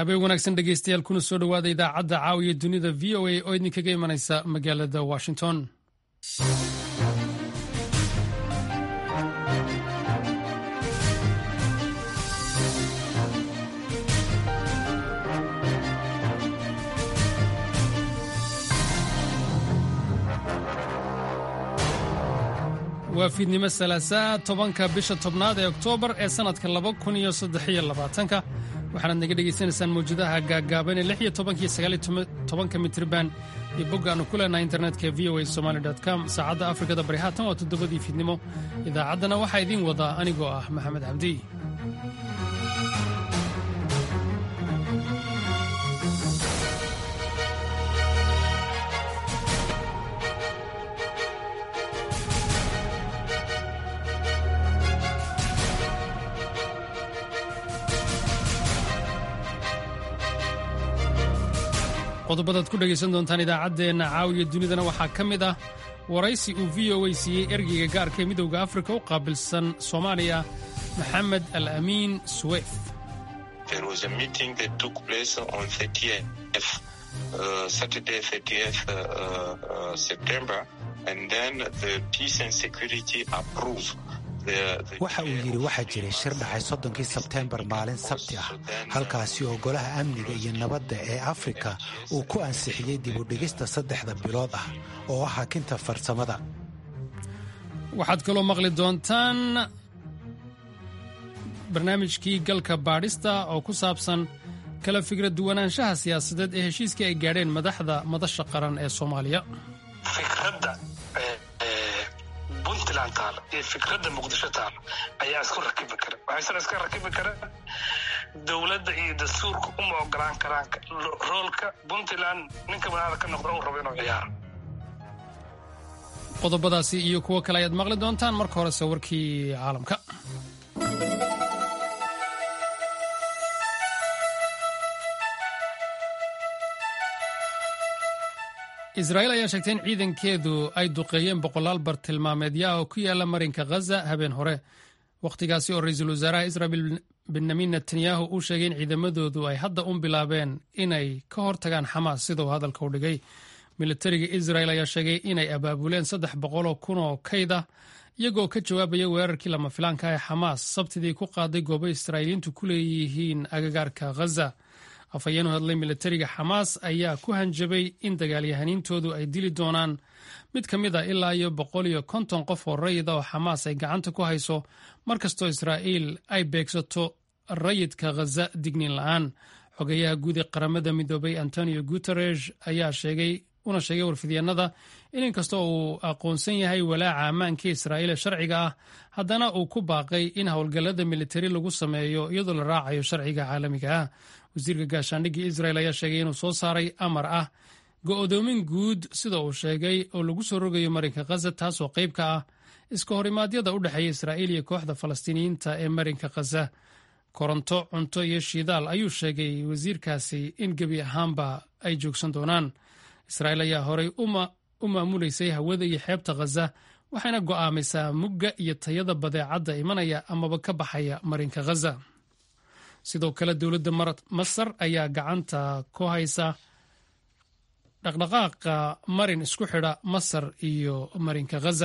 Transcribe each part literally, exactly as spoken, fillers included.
habeen wanaagsan dhegeystayaal kuna soo dhawaada idaacadda caawiya dunida v o a oo idinkaga imanaysa magaalada Washington. waa fiidnimo salaasaa tobanka bisha tobnaad ee Oktoobar ee sanadka laba kun iyo saddex iyo labaatanka waxaad naga dhageysanaysaan mawjadaha gaagaaban ee lix iyo toban iyo sagaal iyo toban mitirban iyo boggaanu ku leenahay internetka v o a somali dot com. saacadda Afrikada bari haatan waa toddobadii fiidnimo. idaacaddana waxaa idiin wadaa anigoo ah Maxamed Cabdi. qodobadaad ku dhegaysan doontaan idaacaddeenna caawiya dunidana waxaa ka mid ah waraysi uu v o a siiyey ergeyga gaarka ee midowda Afrika u qaabilsan Soomaaliya Maxamed Al-Amiin Suweef. There was a meeting that took place on thirtieth, uh, Saturday thirtieth uh, uh, September, and then the peace and security approved. waxa uu yidhi waxaa jiray shir dhacay soddonkii sebteembar maalin sabti ah halkaasi oo golaha amniga iyo nabadda ee Afrika uu ku ansixiyey dib u dhigista saddexda bilood ah oo ah hakinta farsamada. waxaad kaloo maqli doontaan barnaamijkii galka baadhista oo ku saabsan kala fikrad duwanaanshaha siyaasadeed ee heshiiskii ay gaadheen madaxda madasha qaran ee Soomaaliya. fikradda puntland taal iyo fikradda muqdisho taal ayaa isku rakibi kara waxaysan iska rakibi kara dowladda iyo dastuurka uma ogolaan karaan roolka puntland ninka madaxda ka noqda uu rabo inuu ciyaaro. qodobadaasi iyo kuwo kale ayaad maqli doontaan. marka hore sawirkii caalamka. Israa'iil ayaa sheegtay in ciidankeedu ay duqeeyeen boqolaal bartilmaameedyo oo ku yaala marinka Gaza habeen hore, waqtigaasi oo ra'iisul wasaaraha Israa'iil Benjamin Netanyahu uu sheegay in ciidamadoodu ay hadda u bilaabeen inay ka hortagaan Xamaas sida uu hadalka u dhigay. Militariga Israa'iil ayaa sheegay inay abaabuleen saddex boqol oo kun oo kayd ah iyagoo ka jawaabaya weerarkii lama filaanka ah ee Xamaas sabtidii ku qaaday goobo Israa'iiliintu ku leeyihiin agagaarka Gaza. afhayeen u hadlay militariga Xamaas ayaa ku hanjabay in dagaalyahaniintoodu ay dili doonaan mid ka mid ah ilaa iyo boqol iyo konton qof oo rayid ah oo Xamaas ay gacanta ku hayso markastoo Israa'iil ay beegsato rayidka Gaza digniin la'aan. xogayaha guud ee qaramada midoobay Antonio Guterres ayaa sheegay una sheegay warfidyaanada in inkastoo uu aqoonsan yahay walaaca ammaanka Israa'iil ee sharciga ah haddana uu ku baaqay in howlgallada militari lagu sameeyo iyadoo la raacayo sharciga caalamiga ah. wasiirka gaashaandhigga Israa'iil ayaa sheegay inuu soo saaray amar ah go'doomin guud sida uu sheegay oo lagu soo rogayo marinka Gaza taasoo qayb ka ah iska horimaadyada u dhexeeya Israa'iil iyo kooxda Falastiiniyiinta ee marinka Gaza. koronto, cunto iyo shidaal ayuu sheegay wasiirkaasi in gebi ahaanba ay joogsan doonaan. Israa'iil ayaa horay u maamuleysay hawada iyo xeebta Gaza waxayna go'aamaysaa mugga iyo tayada badeecadda imanaya amaba ka baxaya marinka Gaza. sidoo kale dowladda Masar ayaa gacanta ku haysa dhaqdhaqaaqa marin isku xidha Masar iyo marinka Gaza.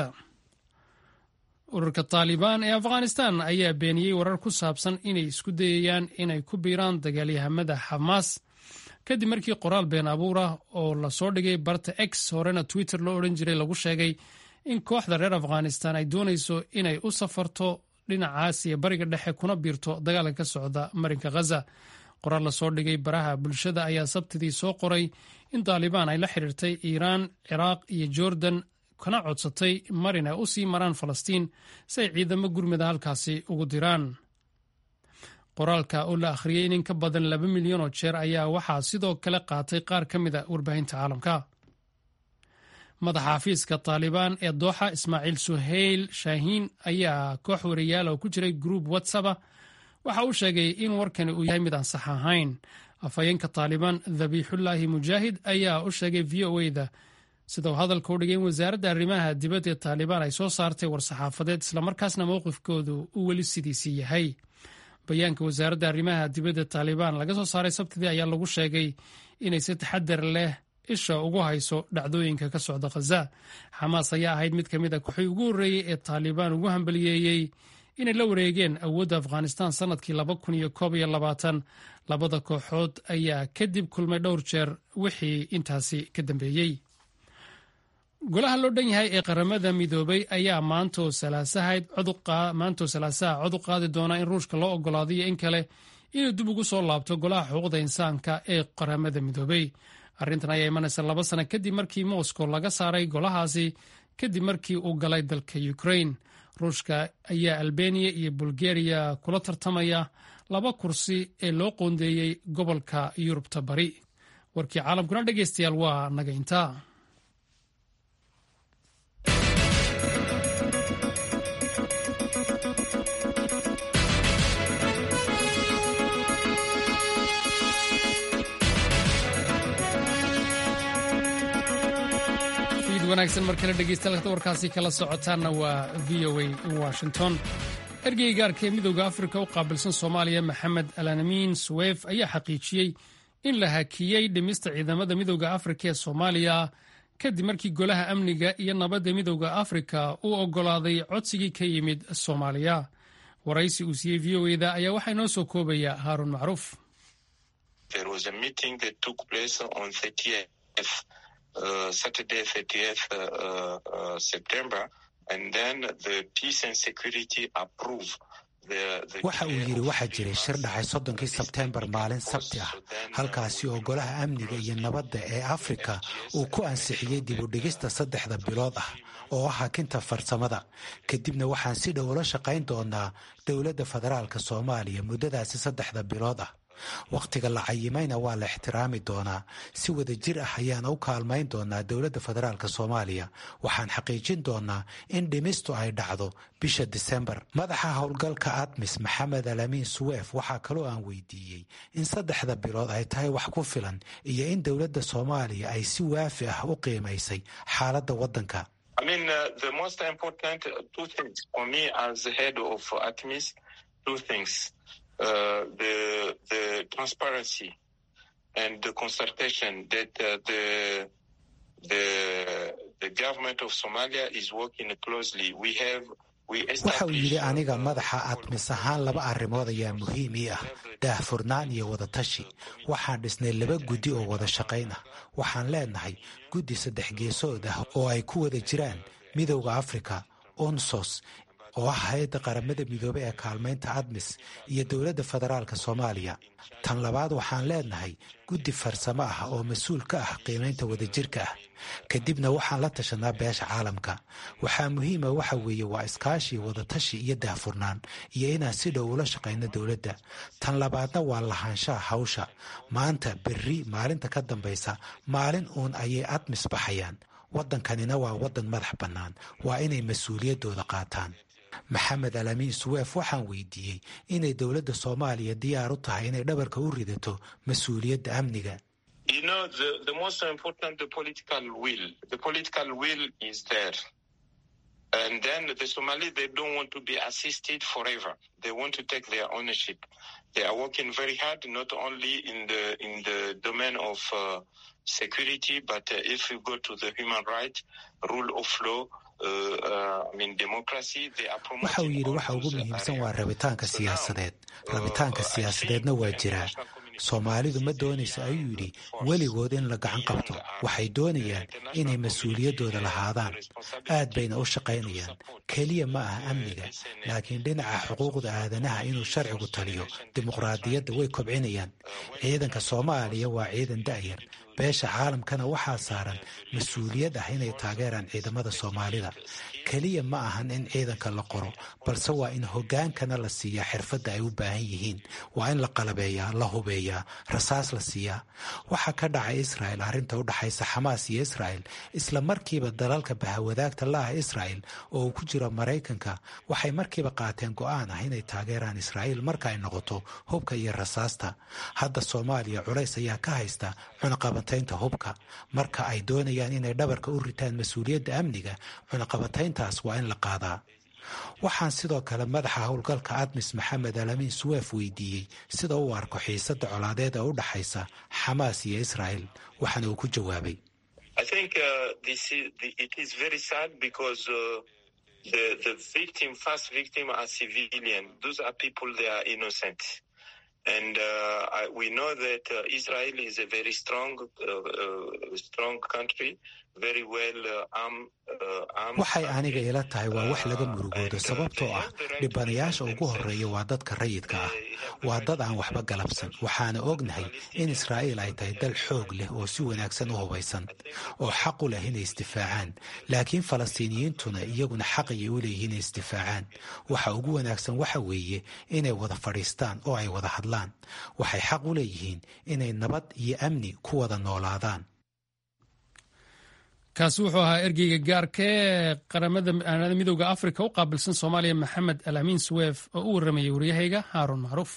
ururka Taliban ee Afghanistan ayaa beeniyey warar ku saabsan inay isku dayayaan inay ku biiraan dagaalyahanada Xamaas kadib markii qoraal been abuur ah oo la soo dhigay barta X horena Twitter loo odhan jiray lagu sheegay in kooxda reer Afghanistan ay doonayso inay u safarto dhinacaas iyo bariga dhexe kuna biirto dagaalka ka socda marinka Gaza. qoraal la soo dhigay baraha bulshada ayaa sabtidii soo qoray in Taliban ay la xiriirtay Iiraan, Ciraaq iyo Jordan kana codsatay marin ay u sii maraan Falastiin si ay ciidamo gurmada halkaasi ugu diraan. qoraalka oo la akhriyey in ka badan laba milyan oo jeer ayaa waxaa sidoo kale qaatay qaar ka mid a warbaahinta caalamka. madaxa xafiiska Taliban ee Dooxa Ismaaciil Suhayl Shaahiin ayaa koox wariyaal oo ku jiray group WhatsApp waxa uu sheegay in warkani uu yahay mid aan sax ahayn. afhayeenka Taliban Dhabiixullaahi Mujaahid ayaa u sheegay V O A da sida uu hadalka u dhigay in wasaaradda arrimaha dibadda ee Taliban ay soo saartay war saxaafadeed islamarkaasna mowqifkoodu uu weli sidiisii yahay. bayaanka wasaaradda arrimaha dibadda taalibaan laga soo saaray sabtidii ayaa lagu sheegay inay si taxadar leh isha ugu hayso dhacdooyinka ka socda khaza. xamaas ayaa ahayd mid ka mid a kooxii ugu horreeyey ee taalibaan ugu hambaliyeeyey inay la wareegeen awoodda afghanistan sannadkii laba kun iyo koob iyo labaatan. labada kooxood ayaa kadib kulmay dhowr jeer wixii intaasi ka dambeeyey. golaha loo dhan yahay ee qaramada midoobay ayaa maantoo salaasaha cod u qaadi doona in ruushka loo ogolaado iyo in kale inuu dib ugu soo laabto golaha xuquuqda insaanka ee qaramada midoobay. arrintan ayaa imanaysa laba sano kadib markii moscow laga saaray golahaasi kadib markii uu galay dalka ukraine. ruushka ayaa albaniya iyo bulgariya kula tartamaya laba kursi ee loo qoondeeyey gobolka yurubta bari. warkii caalamkuna dhegeystayaal waa naga intaa. wanaagsan markale dhegeystayaal warkaasi kala socotaana waa v o a washington. ergeyga gaarka ee midowda afrika u qaabilsan soomaaliya maxamed alanamin suweef ayaa xaqiijiyey in la hakiyey dhimista ciidamada midowda afrika ee soomaaliya kadib markii golaha amniga iyo nabadda midowda afrika uu ogolaaday codsigii ka yimid soomaaliya. waraysi uu siiyey v o eda ayaa waxaa inoo soo koobaya haaruun macruuf. Uh, Saturday, thirtieth uh, uh, September, and then the peace and security approve. waxa uu yidhi waxaa jiray shir dhacay soddonkii sebteembar maalin sabti ah halkaasi oo golaha amniga iyo nabadda ee afrika uu ku ansixiyey dib u dhigista saddexda bilood ah oo ah hakinta farsamada. kadibna waxaan si dhow ula shaqayn doonaa dowladda federaalka soomaaliya muddadaasi saddexda bilood ah. wakhtiga la cayimayna waa la ixtiraami doonaa. si wada jir ah ayaana u kaalmayn doonaa dowladda federaalka soomaaliya. waxaan xaqiijin doonaa in dhimistu ay dhacdo bisha disembar. madaxa howlgalka admis maxamed alamiin suweef waxaa kaloo aan weydiiyey in saddexda bilood ay tahay wax ku filan iyo in dowladda soomaaliya ay si waafi ah u qiimaysay xaaladda waddanka. I mean, uh, the most important two things for me as the head of ATMIS, two things. Uh, the the transparency and the consultation that uh, the the the government of Somalia is working closely. We have we waxa uu yidhi aniga madaxa admis ahaan laba arrimood ayaa muhiim ii ah daahfurnaan iyo wada tashi. waxaan dhisnay laba guddi oo wada shaqayn ah. waxaan leenahay guddi saddex geesood ah oo ay ku wada jiraan midowda afrika, unsos oo ah hay-adda qaramada midoobey ee kaalmaynta admis iyo dowladda federaalka soomaaliya. tan labaad waxaan leenahay guddi farsamo ah oo mas-uul ka ah qiimaynta wadajirka ah. kadibna waxaan la tashanaa beesha caalamka. waxaa muhiima waxa weeye waa iskaashi, wadatashi iyo daahfurnaan iyo inaan si dhow ula shaqayno dowladda. tan labaadna waa lahaanshaha hawsha. maanta berri maalinta ka dambaysa maalin uun ayay admis baxayaan. waddankanina waa waddan madax bannaan. waa inay mas-uuliyaddooda qaataan. maxamed alamiin suweef waxaan weydiiyey inay dowladda soomaaliya diyaar u tahay inay dhabarka u ridato mas-uuliyadda amniga. You know, the, the most important, the political will. The political will is there. And then the Somali, they don't want to be assisted forever. They want to take their ownership. They are working very hard, not only in the in the domain of uh, security, but uh, if you go to the human rights, rule of law, waxa uu yidhi waxa ugu muhiimsan waa rabitaanka siyaasadeed. rabitaanka siyaasadeedna waa jiraa. soomaalidu ma doonayso ayuu yidhi weligood in la gacan qabto. waxay doonayaan inay mas-uuliyaddooda lahaadaan. aad bayna u shaqaynayaan. keliya ma aha amniga, laakiin dhinaca xuquuqda aadanaha inuu sharcigu taliyo. dimuqraadiyadda way kobcinayaan. ciidanka soomaaliya waa ciidan da'yar. beesha caalamkana waxaa saaran mas-uuliyad ah inay taageeraan ciidamada soomaalida. keliya ma ahan in ciidanka la qoro, balse waa in hoggaankana la siiyaa xirfadda ay u baahan yihiin. waa in la qalabeeyaa, la hubeeyaa, rasaas la siiyaa. waxaa ka dhacay israa'el arrinta u dhaxaysa xamaas iyo israa'el. isla markiiba dalalka bahawadaagta la'ah israa'el oo uu ku jiro maraykanka waxay markiiba qaateen go'aan ah inay taageeraan israa'il marka ay noqoto hubka iyo rasaasta. hadda soomaaliya culays ayaa ka haysta cunaqabataynta hubka. marka ay doonayaan inay dhabarka u ritaan mas-uuliyadda amniga, cunaqabatayntaas waa in la qaadaa. waxaan sidoo kale madaxa howlgalka admis maxamed alamin suweef weydiiyey sida uu arko xiisadda colaadeed ee u dhaxaysa xamaas iyo israa'il waxaana uu ku jawaabay I think uh, this is, the, it is very sad because uh, the, the victim, first victim are civilian. Those are people, they are innocent. And uh, I, we know that uh, Israel is a very strong, uh, uh, strong country, very well uh, armed. waxay aniga ila tahay waa wax laga murugoodo sababtoo ah dhibanayaasha ugu horeeya waa dadka rayidka ah waa dad aan waxba galabsan waxaana ognahay in Israa'iil ay tahay dal xoog leh oo si wanaagsan u hubaysan oo xaq u leh inay isdifaacaan laakiin Falastiiniyiintuna iyaguna xaq ay u leeyihiin inay isdifaacaan waxa ugu wanaagsan waxa weeye inay wada fadhiistaan oo ay wada hadlaan waxay xaq u leeyihiin inay nabad iyo amni ku wada noolaadaan kaasi wuxuu ahaa ergeyga gaarka ee qaramada midowda Afrika u qaabilsan Soomaaliya Maxamed Alamin Suweef oo u waramayay wariyahayga Haarun Macruuf.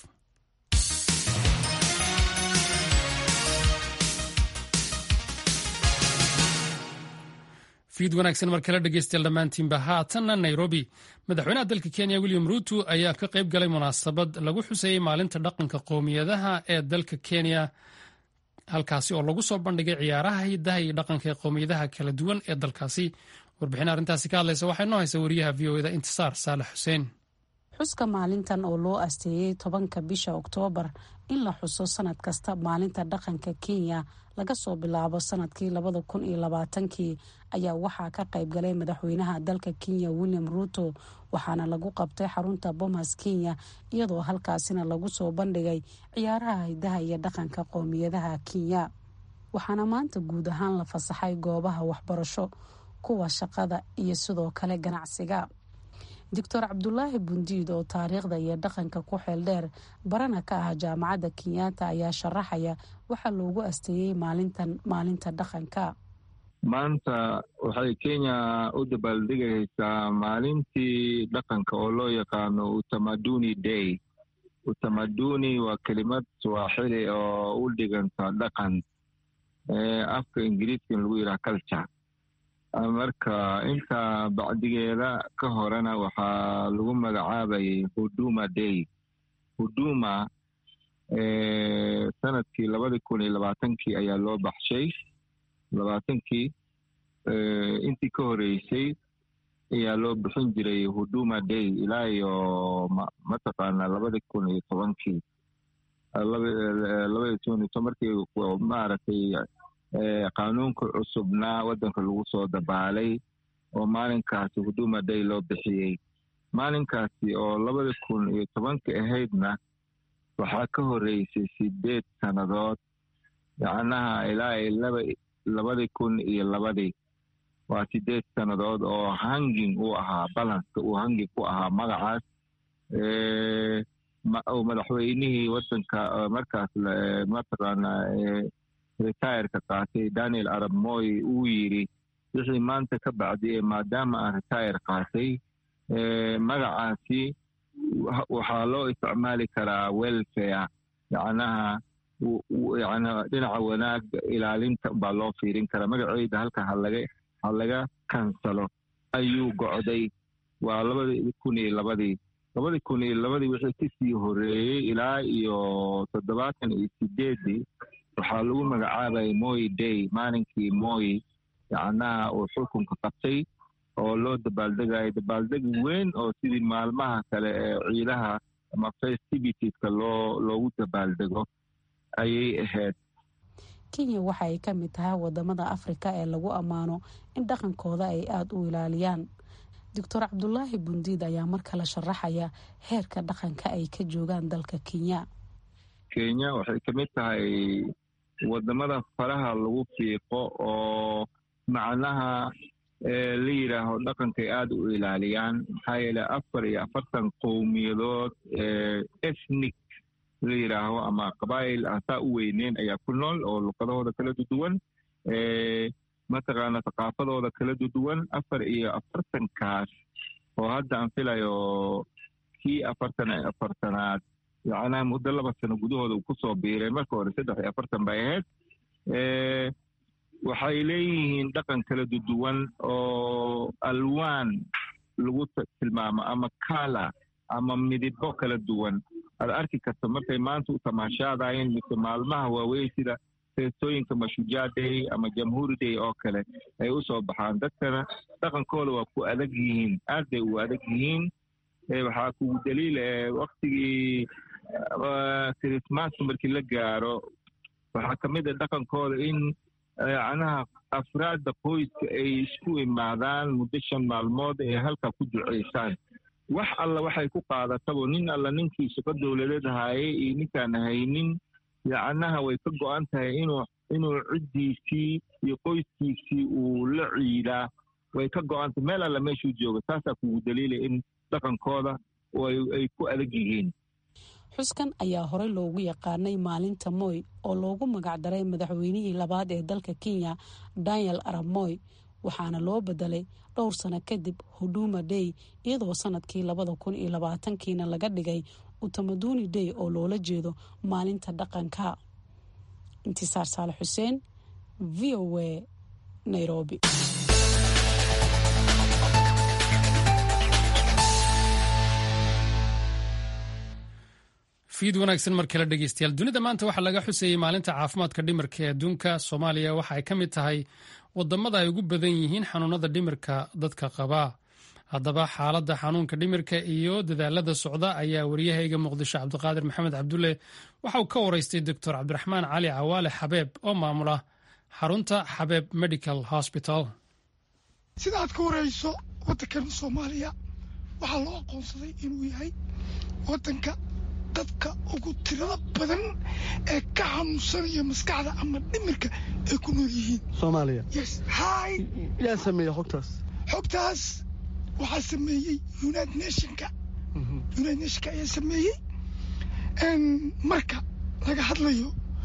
fiid wanaagsan mar kale dhegeystayaal dhammaantiinba haatanna Nairobi madaxweynaha dalka Kenya William Ruto ayaa ka qayb galay munaasabad lagu xuseeyay maalinta dhaqanka qowmiyadaha ee dalka Kenya halkaasi oo lagu soo bandhigay ciyaaraha hidaha iyo dhaqanka ee qowmiyadaha kala duwan ee dalkaasi warbixin arrintaasi ka hadlaysa waxay noo haysaa wariyaha V O A da Intisaar Saalax Xuseen. xuska maalintan oo loo asteeyay tobanka bisha Oktoobar in la xuso sanad kasta maalinta dhaqanka Kenya laga soo bilaabo sanadkii labada kun iyo labaatankii ayaa waxaa ka qayb galay madaxweynaha dalka Kenya William Ruto waxaana lagu qabtay xarunta Bomas Kenya iyadoo halkaasina lagu soo bandhigay ciyaaraha hidaha iyo dhaqanka qowmiyadaha Kenya waxaana maanta guud ahaan la fasaxay goobaha waxbarasho kuwa shaqada iyo sidoo kale ganacsiga. Doctor Abdullahi Bundiid oo taariikhda iyo dhaqanka ku xeel dheer barana ka ah jaamacadda Kenyatta ayaa sharaxaya waxa loogu asteeyay maalintan maalinta dhaqanka. maanta waxay Kenya u dabaaldegaysaa maalintii dhaqanka oo loo yaqaano Utamaduni Day. Utamaduni waa kelimad Swahili oo u dhiganta dhaqan ee afka Ingiriiska lagu yiraahdo culture. marka inta bacdigeeda ka horena waxaa lagu magacaabay Huduma Day. Huduma ee sanadkii labada kun iyo labaatankii ayaa loo baxshay labaatankii ee intii ka horeysay ayaa loo bixin jiray Huduma Day ilaa iyo mataqaana labada kun iyo tobankii labada kun iyo tobankii maaragtay qaanuunka cusubna wadanka lagu soo dabaalay oo maalinkaasi Huduma Day loo bixiyay maalinkaasi oo labada kun iyo tobankii ahaydna waxaa ka horeysay sideed sanadood yacnaha ilaa laba labada kun iyo labadii waa sideed sanadood oo hanging uu ahaa balance uu hanging ku ahaa magacaas ee madaxweynihii wadanka markaas mataqaana retire-ka qaatay Daniel Arap Moi uu yiri wixii maanta ka bacdi maadaama aan retire qaatay ee magacaasi waxaa loo isticmaali karaa welfare yacnaha yacnaha dhinaca wanaag ilaalinta baa loo fiirin karaa magaceeda halka halaga halaga kansalo ayuu go'day waa labada kun iyo labadii labada kun iyo labadii wixii kasii horeeyay ilaa iyo toddobaatan iyo sideedii waxaa lagu magacaabay Moi Day maalinkii Moi yacnaha uu xukunka qabtay oo loo dabaaldegay dabaaldeg weyn oo sidii maalmaha kale ee ciidaha ama festivitieska loo loogu dabaaldego ayay ahayd. Kenya waxa ay ka mid tahay wadamada Afrika ee lagu amaano in dhaqankooda ay aad u ilaaliyaan. Doctor Abdullahi Bundiid ayaa marka la sharaxaya heerka dhaqanka ay ka joogaan dalka Kenya. Kenya waxay ka mid tahay wadamada faraha lagu fiiqo oo macnaha ee la yiraahdo dhaqanka aad u ilaaliyaan maxaa yeelay afar iyo afartan qowmiyadood ee ethnic la yiraahdo ama qabaa'il asaa u weyneen ayaa ku nool oo luqadahooda kala duwan ee mataqaana thaqaafadooda kala duwan afar iyo afartan kaas oo hadda aan filayo kii afartan iyo afartanaad yacnaha muddo laba sano gudahooda uu kusoo biiray marka hore saddex iyo afartan bay ahayd ee waxay leeyihiin dhaqan kala duwan oo alwaan lagu tilmaamo ama kala ama midabo kala duwan aad arki karto markay maanta u tamaashaadayeen mise maalmaha waaweyn sida feestooyinka mashujaa day ama jamhuuri day oo kale ay u soo baxaan. dadkana dhaqankooda waa ku adag yihiin, aad bay u adag yihiin. waxaa kugu daliila waktigii krismaska markii la gaaro waxaa ka mid a dhaqankooda in yacnaha afraadda qoyska ay isku imaadaan muddo shan maalmood ee halkaa ku duceysaan. wax alla waxay ku qaadatabo nin alla ninkii shaqo dowladeed haayay iyo ninkaan haynin yacnaha way ka go'an tahay inuu inuu ciddiisii iyo qoyskiisii uu la ciidaa way ka go'antay meel alla meeshuu jooga. taasaa kugu daliilay in dhaqankooda ay ku adag yihiin. xuskan ayaa horey loogu yaqaanay maalinta Moi oo loogu magacdaray madaxweynihii labaad ee dalka Kenya Daniel Arap Moi, waxaana loo bedelay dhowr sano kadib Huduma Day iyadoo sanadkii labada kun iyo labaatankiina laga dhigay Utamaduni Day oo loola jeedo maalinta dhaqanka. Intisaar Saale Xuseen, V O A, Nairobi. fiid wanaagsan mar kale dhegeystayaal. dunida maanta waxaa laga xuseeyey maalinta caafimaadka dhimirka ee adduunka. Soomaaliya waxa ay ka mid tahay wadamada ay ugu badan yihiin xanuunada dhimirka dadka qaba. haddaba xaaladda xanuunka dhimirka iyo dadaalada socda ayaa wariyahayga muqdisho cabdiqaadir maxamed cabdulle waxa uu ka waraystay doctor cabdiraxmaan cali cawaale xabeeb oo maamula xarunta xabeeb medical hospital. sida aad ka warayso wadankan Soomaaliya waxaa loo aqoonsaday inuu yahay wadanka dadka ugu tirada badan ee ka xanuunsanaya maskaxda ama dhimirka ay ku nool yihiin Soomaaliya. Yes, hay yaa sameeyay xogtaas. xogtaas waxaa sameeyey United Nationka. United Nationka ayaa sameeyey marka laga hadlayo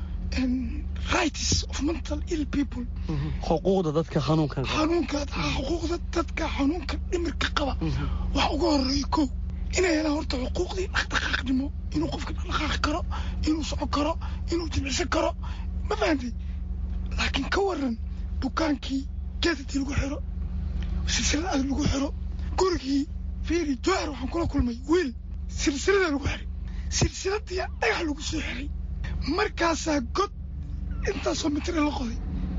rights of mental ill people. xuquuqda dadka xanuunka xanuunka xuquuqda dadka xanuunka dhimirka qaba wax ugu horeeyo kow inay helaan horta xuquuqdii dhaqdhaqaaqnimo, inuu qofka dhaqdhaqaaqi karo, inuu socon karo, inuu jimicsan karo, ma fahantay? laakiin ka waran dukaankii geedadii lagu xiro, silsilada aad lagu xiro, gurigii fiiri jawhar waxaan kula kulmay wiil silsilada lagu xiray, silsiladii dhagax lagu soo xiray, markaasaa god intaasoo mitri la qoday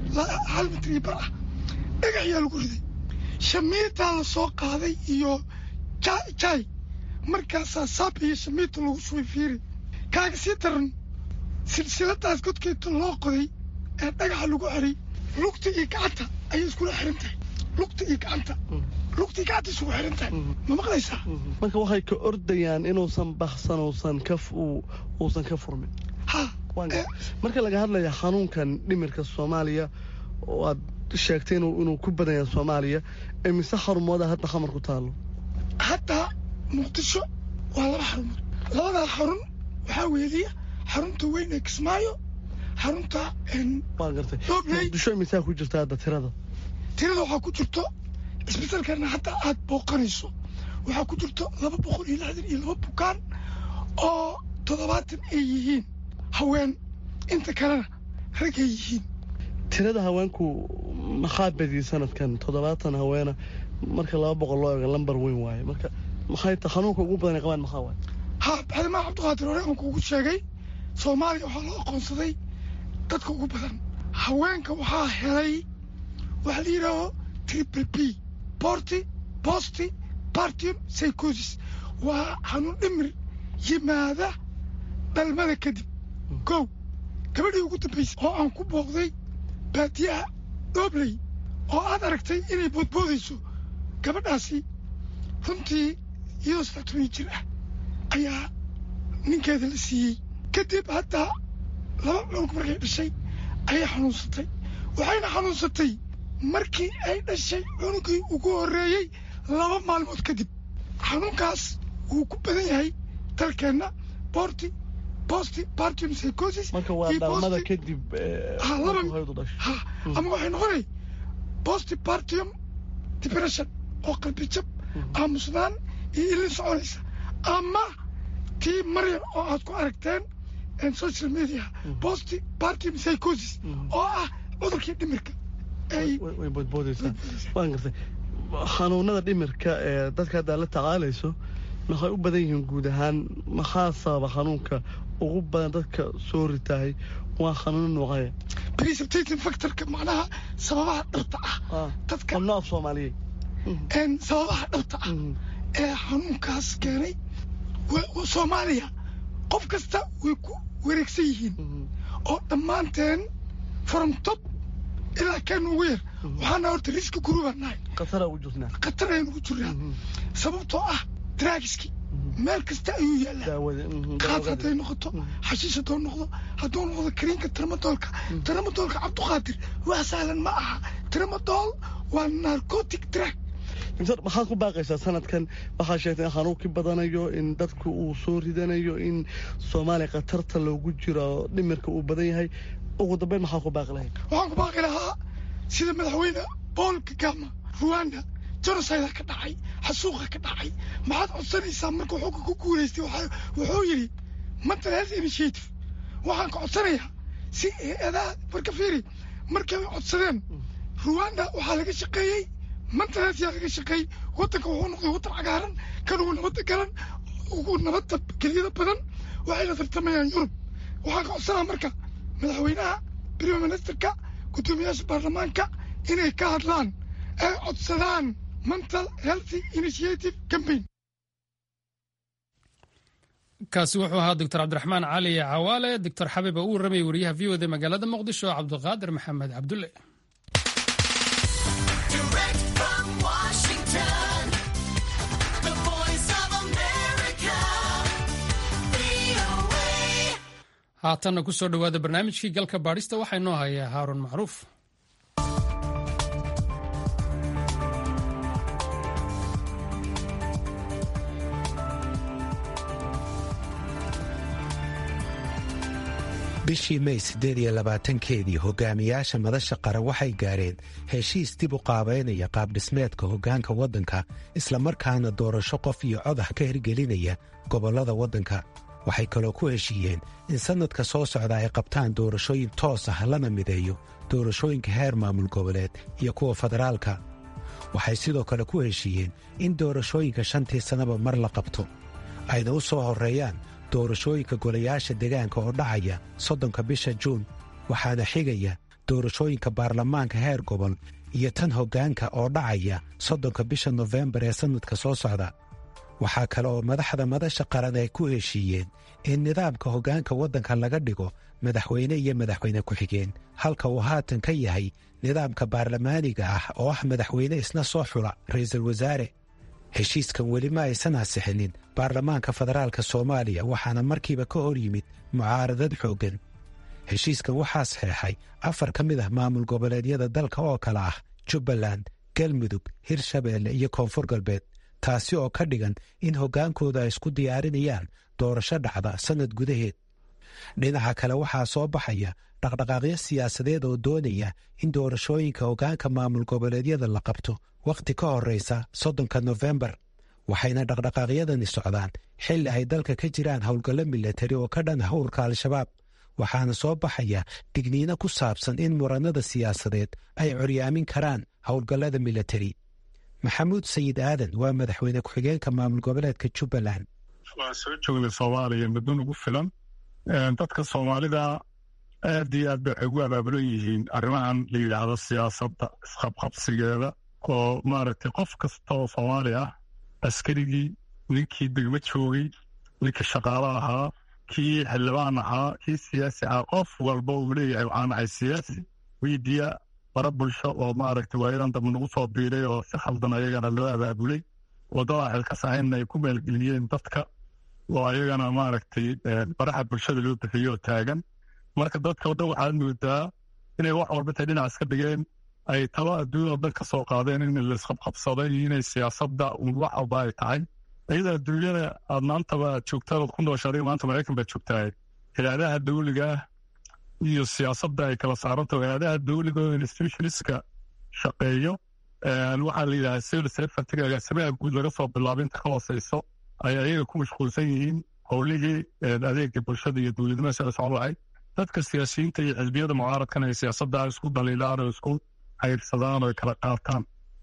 hal mitri bar ah dhagaxyaa lagu riday, shamiitaa la soo qaaday iyo jaay markaasaa saab iyo shamiita lagu shubay. fiiri kaaga sii daran silsiladaas godkeeta loo qoday ee dhagaxa lagu xiray lugta iyo gacanta ayay iskula xiran tahay. lugta iyo gacanta lugta iyo gacanta isugu xiran tahay, ma maqlaysaa? marka waxay ka ordayaan inuusan baxsan uusan ka uusan ka furmin. ha marka laga hadlayo xanuunkan dhimirka Soomaaliya oo aad sheegtay inuu ku badan yahay Soomaaliya ee mise xarumooda hadda xamar ku taalo. hadda muqdisho waa laba xarumood. labada xarun waxaa weeliya xarunta weyn ee Kismaayo, xarunta waa gartay muqdisho mise ku jirta hadda tirada tirada waxaa ku jirto isbitaalkana hadda aad booqanayso waxaa ku jirto laba boqol iyo lixdan iyo laba bukaan oo toddobaatan ay yihiin haween, inta kalena rag ay yihiin. tirada haweenku maxaa badiyay sanadkan toddobaatan haweena marka laba boqol loo eego lambar weyn waaye. marka maxay tahay xanuunka ugu badan ee qabaan maxaa waaye? ha baxdama Cabdiqaadir hore aan kuugu sheegay Soomaaliya waxaa loo aqoonsaday dadka ugu badan. haweenka waxaa helay waxa la yidhaaho triple P, porti posti partium psychosis. waa xanuun dhimir yimaada dhalmada kadib. kow gabadhii ugu dambaysay oo aan ku booqday baadiyaha Doobley oo aad aragtay inay boodboodayso, gabadhaasi runtii iyadoo saddex toban jir ah ayaa ninkeeda la siiyey. kadib hadda laba cunug markay dhashay ayay xanuunsatay. waxayna xanuunsatay markii ay dhashay cunugii ugu horreeyey laba maalmood kadib. xanuunkaas wuu ku badan yahay dalkeenna. borti posti partium psychosis marka waa dhalmada kadib ha ama waxay noqonay posti partium depression oo qalbi jab, aamusnaan iyo ilin soconaysa, ama tii maryam oo aad ku aragteen social media posti partium psychosis oo ah cudurkii dhimirka way boodboodaysaa. waan gartay xanuunada dhimirka ee dadka hadda la tacaalayso maxay u badan yihiin guud ahaan maxaa sababa xanuunka ugu badan dadka soo ritahay waa xanuun noocaya precipitating factorka macnaha sababaha dhabta ah dadka nooc Soomaaliyeed een sababaha dhabta ah ee xanuunkaas keenay waa Soomaaliya qof kasta way ku wareegsan yihiin oo dhammaanteen from top ilaa kan ugu yar waxaana horta riski guruubanahay qatara ugu jirnaa qatara ugu jirnaa sababtoo ah drugski meel kasta ayuu yaalaa qaad hadday noqoto xashiish hadduu noqdo hadduu noqdo kariinka tramadolka tramadolka cabduqaadir wax sahlan ma aha tramadol waa narcotic drug maxaad ku baaqaysaa sanadkan waxaa sheegtay in xanuunkii badanayo in dadku uu soo ridanayo in Soomaaliya qatarta loogu jiro dhimirka uu badan yahay ugu dambeyn maxaa ku baaqi lahayd waxaan ku baaqi lahaa sida madaxweyne Paul Kagame Rwanda genocide ka dhacay xasuuqa ka dhacay maxaad codsanaysaa markuu xogga ku guuleystay wuxuu yidhi mental health initiative waxaan ka codsanayaa si eedaa marka fiiri markay codsadeen Rwanda waxaa laga shaqeeyey mental health yaa laga shaqeeyey waddanka wuxuu noqday waddan cagaaran kan ugu nabadda galan ugu nabadda keliyada badan waxay la tartamayaan Yurub waxaan ka codsanaa marka madaxweynaha prime ministerka gudoomiyaasha baarlamaanka inay ka hadlaan ay codsadaan mental health initiative campaign kaasi wuxuu ahaa doctor cabdiraxmaan cali cawaale doctor xabiib uu warramay wariyaha v o d magaalada muqdisho cabdiqaadir maxamed cabdulle haatanna ku soo dhowaada barnaamijkii galka baadhista waxaa inoo hayaa haaruun macruuf bishii May siddeed iyo labaatankeedii hogaamiyaasha madasha qaran waxay gaareen heshiis dib u qaabaynaya qaabdhismeedka hoggaanka waddanka islamarkaana doorasho qof iyo codax ka hirgelinaya gobollada waddanka waxay kaloo ku heshiiyeen in sannadka soo socda ay qabtaan doorashooyin toos ah lana mideeyo doorashooyinka heer maamul goboleed iyo kuwa federaalka waxay sidoo kale ku heshiiyeen in doorashooyinka shantii sannaba mar la qabto ayna u soo horreeyaan doorashooyinka golayaasha deegaanka oo dhacaya soddonka bisha juun waxaana xigaya doorashooyinka baarlamaanka heer gobol iyo tan hoggaanka oo dhacaya soddonka bisha nofembar ee sannadka soo socda waxaa kale oo madaxda madasha qaran ay ku heshiiyeen in nidaamka hoggaanka waddanka laga dhigo madaxweyne iyo madaxweyne ku-xigeen halka uu haatan ka yahay nidaamka baarlamaaniga ah oo ah madaxweyne isna soo xula ra'iisul wasaare heshiiskan weli ma aysan ansixinin baarlamaanka federaalka Soomaaliya waxaana markiiba ka hor yimid mucaaradad xooggan heshiiskan waxaa saxeexay afar ka mid ah maamul goboleedyada dalka oo kala ah Jubbaland, Galmudug, Hirshabeelle iyo Koonfur Galbeed taasi oo ka dhigan in hoggaankooda ay isku diyaarinayaan doorasho dhacda sannad gudaheed dhinaca kale waxaa soo baxaya dhaqdhaqaaqyo siyaasadeed oo doonaya in doorashooyinka hoggaanka maamul goboleedyada la qabto wakhti ka horraysa soddonka nofembar waxayna dhaqdhaqaaqyadani socdaan xilli ay dalka ka jiraan howlgallo milatari oo ka dhan ah ururka al-shabaab waxaana soo baxaya digniino ku saabsan in murannada siyaasadeed ay coryaamin karaan howlgallada milatari maxamuud sayid aadan waa madaxweyne ku-xigeenka maamul goboleedka Jubbaland waa soo joogay Soomaaliya muddo ugu filan dadka Soomaalida aad iyo aad bay ugu abaabulan yihiin arrimahan la yidhaahdo siyaasadda isqabqabsigeeda oo maaragtay qof kasta oo Soomaali ah askarigii ninkii degmo joogay ninkii shaqaale ahaa kii xildhibaan ahaa kii siyaasi ah qof walba uu leeyahay waxaan ahay siyaasi weydiya bara bulsho oo maaragtay waayadan dambe nagu soo biiray oo si khaldan ayagana loo abaabulay wadada xilkas ahayn ay ku meelgeliyeen dadka oo ayagana maaragtay baraha bulshada loo bixiyo taagan marka dadka wadda waxaad moodaa inay wax walba tay dhinac iska dhigeen ay taba adduunyada dhan ka soo qaadeen in la isqabqabsaday inay siyaasadda wax walba ay tahay iyada adduunyada aad maantaba joogtaa ku nooshaday maanta Maraykan baa joogtaa hay'adaha dawliga iyo siyaasadda ay kala saaranto hay'adaha dawliga oo institutionska shaqeeyo waxaa la yidhaahdaa civil servant-ga agaasimaha guud laga soo bilaabo inta ka hooseyso ay ayaga ku mashquulsan yihiin howlihii adeega bulshada iyo dowladnimada sida socdacay dadka siyaasiyiinta iyo xisbiyada mucaaradkan ay siyaasadda isku daliilaan oo isku xayrsadaan oo kala qaataan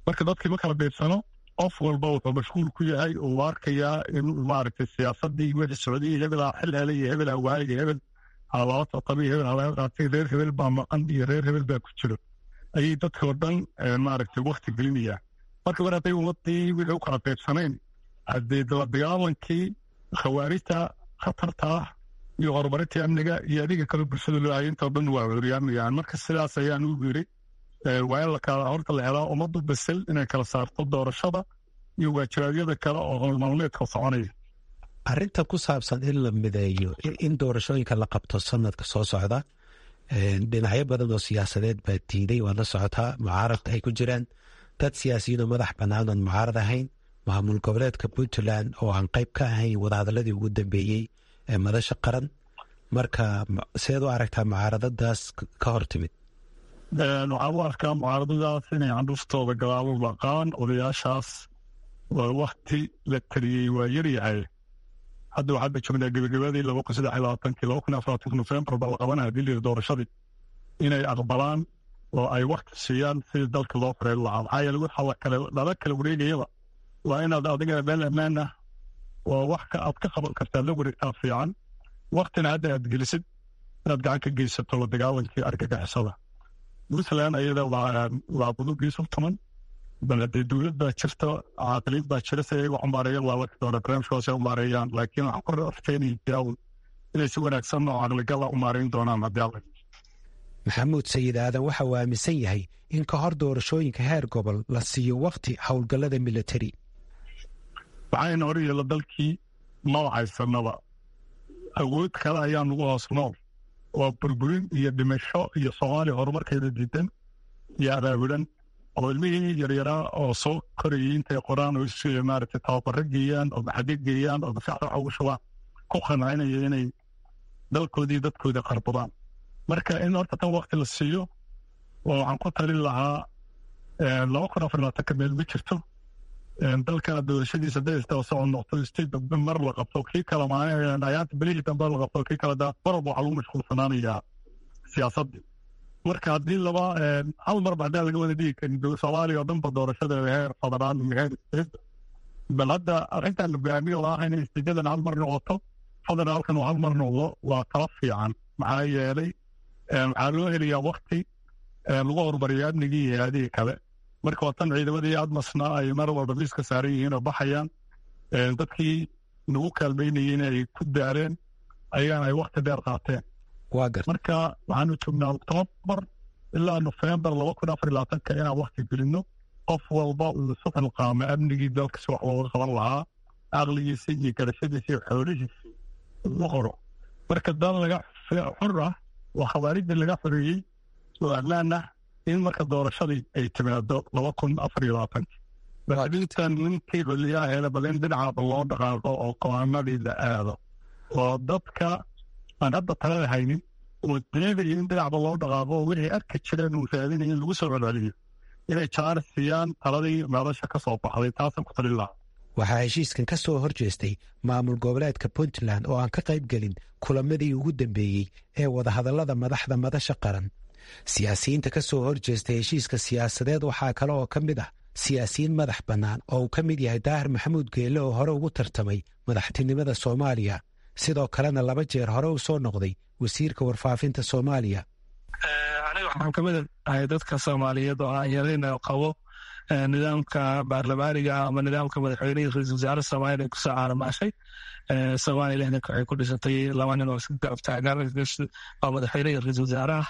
marka dadkii ma kala beedsano qof walba wuxuu mashquul ku yahay uu arkayaa in maaragtay siyaasadii wixii socday hebelaa xil helay iyo hebelaa waayay iyo hebel halaba soqobi hebel halaba qaatay reer hebel baa maqan iyo reer hebel baa ku jiro ayay dadka oo dhan maaragtay wakti gelinayaan marka war hadday ummadii wixii u kala beedsanayn haddee dagaallankii khawaarijta khatarta ah iyo horumarintii amniga iyo adiga kale bulshada loo hayay intoo dhan waa horyaamayaan marka sidaas ayaan u yiri waa in lakala horta la helaa ummaddu basel inay kala saarto doorashada iyo waajibaadyada kale oo howlmaalmeedka soconaya arrinta ku saabsan in la mideeyo in doorashooyinka la qabto sanadka soo socda dhinacyo badan oo siyaasadeed baa diiday waad la socotaa mucaarad ay ku jiraan dad siyaasiyiinoo madax bannaan oon mucaarad ahayn maamul goboleedka puntland oo aan qayb ka ahayn wadahadaladii ugu dambeeyey ee madasha qaran marka seed u aragtaa mucaaradadaas ka hor timid waxaan u arkaa mucaaradadaas inay candhuftooda gadaalo laqaan odayaashaas waa wakti la taliyey waa yaryahay hadda waxaadba joognaa gebagabadii laba kun saddex iyo labaatankii laba kun afar labaatanki nofembar baa la qabanaya dilida doorashadii inay aqbalaan oo ay wakti siiyaan sidii dalka loo fareen lahaa maxaa yeele waxa la kale lala kala wareegayaba waa inaad adigana meel ammaan ah waa wax ka aad ka qaban kartaa la wareegtaa fiican waktina hadda aad gelisid inaad gacan ka geysato la dagaalankii argagixisada puntland ayada waa budugiisu toban bal haddee dowlad baa jirta caaqiliin baa jira si ayaga umaareeyaan waa waki doona barnaamijkaas ay umaareeyaan laakiin waxaan kor arkeenaya inay si wanaagsan oo caqligala umaareyn doonaan haddii alla maxamuud sayid aadan waxa uu aaminsan yahay in ka hor doorashooyinka heer gobol la siiyo wakti howlgallada militari waxayna hor yeela dalkii mawacaysanaba awood kale ayaa nagu hoos nool waa burburin iyo dhimasho iyo soomaaliya horumarkeeda diidan iyo abaabulan oo ilmihii yaryaraa oo soo korayay intay qoraan oo isu maaragtay tababaro geeyaan oo maxadi geeyaan oo maskaxda waxa ugu shubaan ku qanacinaya inay dalkoodii dadkooda qarbadaan marka in horta tan wakti la siiyo oo waxaan ku talin lahaa laba kun afar labaatanka meel ma jirto dalka doorashadiisa daysta oo socon noqto state mar la qabto kii kale maayaanta belihii dambe la qabto kii kale daa marwalba waxaa lagu mashquulsanaanayaa siyaasadii marka haddii laba hal marba haddaan laga wada dhigi karin soomaaliya oo dhanba doorashada heer federaal iyo heer state bal hadda arrintan la go'aamiyo oo ah inay stateyadan hal mar noqoto federaalkan oo hal mar noqdo waa tala fiican maxaa yeelay waxaa loo helayaa wakti lagu horumariyo amnigii iyo aadihii kale marka waa tan ciidamadii admasna ay mar walba miiska saaran yihiin oo baxayaan dadkii nagu kaalmaynayay inay ku daareen ayagana ay wakti dheer qaateen marka waxaanu joognaa octoobar ilaa nofembar laba kun afar iyo labaatanka inaan wakti gelino qof walba uu isu xilqaamo amnigii dalka si wax looga qaban lahaa aqligiisa iyo garashadiisa iyo xoolihiisa ugu qoro marka dal laga xor ah oo khawaarijda laga xoreeyey oo ammaan ah in marka doorashadii ay timaado laba kun afar iyo labaatanka intan ninkii xulliyaa hele bal in dhinacaaba loo dhaqaaqo oo qowaanadii la aado oo dadka aan hadda talada haynin oo deegayo in dhinacba loo dhaqaaqo oo wixii arki jireen uu raadinaya in lagu soo celceliyo inay jaaris siiyaan taladii meelasha ka soo baxday taasaan ku talin lahaa waxaa heshiiskan ka soo hor jeestay maamul goboleedka puntland oo aan ka qayb gelin kulamadii ugu dambeeyey ee wadahadallada madaxda madasha qaran siyaasiyiinta ka soo hor jeestay heshiiska siyaasadeed waxaa kale oo ka mid ah siyaasiyiin madax bannaan oo uu ka mid yahay daahir maxamuud geelle oo hore ugu tartamay madaxtinimada soomaaliya sidoo kalena laba jeer hore u soo noqday wasiirka warfaafinta soomaaliya aniga waxaan ka mid ahay dadka soomaaliyeed oo aan yarayna qabo nidaamka baarlamaaniga ama nidaamka madaxweynihii ra-iisul wasaare soomaaliya kusoo caaramaashay soomaaliya lixdanka waxay ku dhisatay laba nin oo isku gaabtaagaan oo madaxweynihii ra-iisul wasaaraha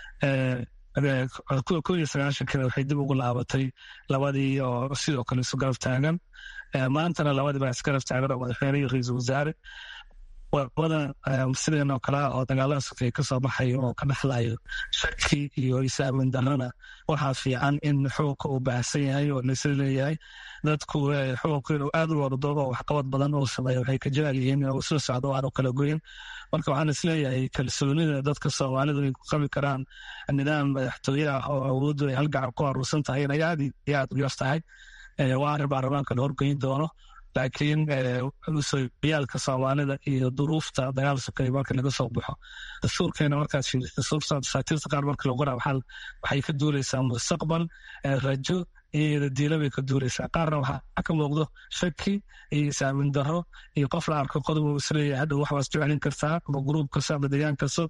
kun iyo sagaashankina waxay dib ugu laabatay labadii oo sidoo kale isu garab taagan maantana labadii baa isgarab taagan oo madaxweynihii ra-iisul wasaare wada sideen oo kale oo dagaalada sokay ka soo baxayo oo ka dhexlayo shaki iyo isaamin darana waxaa fiican in xukunka uu baahsan yahay oo laisla leeyahay dadku xukunku inuu aad u wada doodo oo waxqabad badan uu sameeyo waxay ka jecel yihiin inuu isla socdo aanu kala goyin marka waxaan isleeyahay kalsoonida dadka soomaalidu ay ku qabi karaan nidaam madaxtooye ah oo awooddu ay halgacan ku aruursan tahay inay aad iyo aad u yar tahay waa arrin baarlamaanka la horgeyn doono laakiin yaalka soomaalida iyo duruufta dagaal sokay marka laga soo baxo dastuurkeena markaas dastuurta dasaatiirta qaar marka la qoraa waxay ka duuleysaa mustaqbal rajo iyo diila bay ka duuraysaa. qaarna waxaa ka muuqdo shaki iyo isaamin daro iyo qof la arko qodob uu isleeyahay hadhow wax waas ducelin kartaa ama gruub kasta ama deegaan kasto.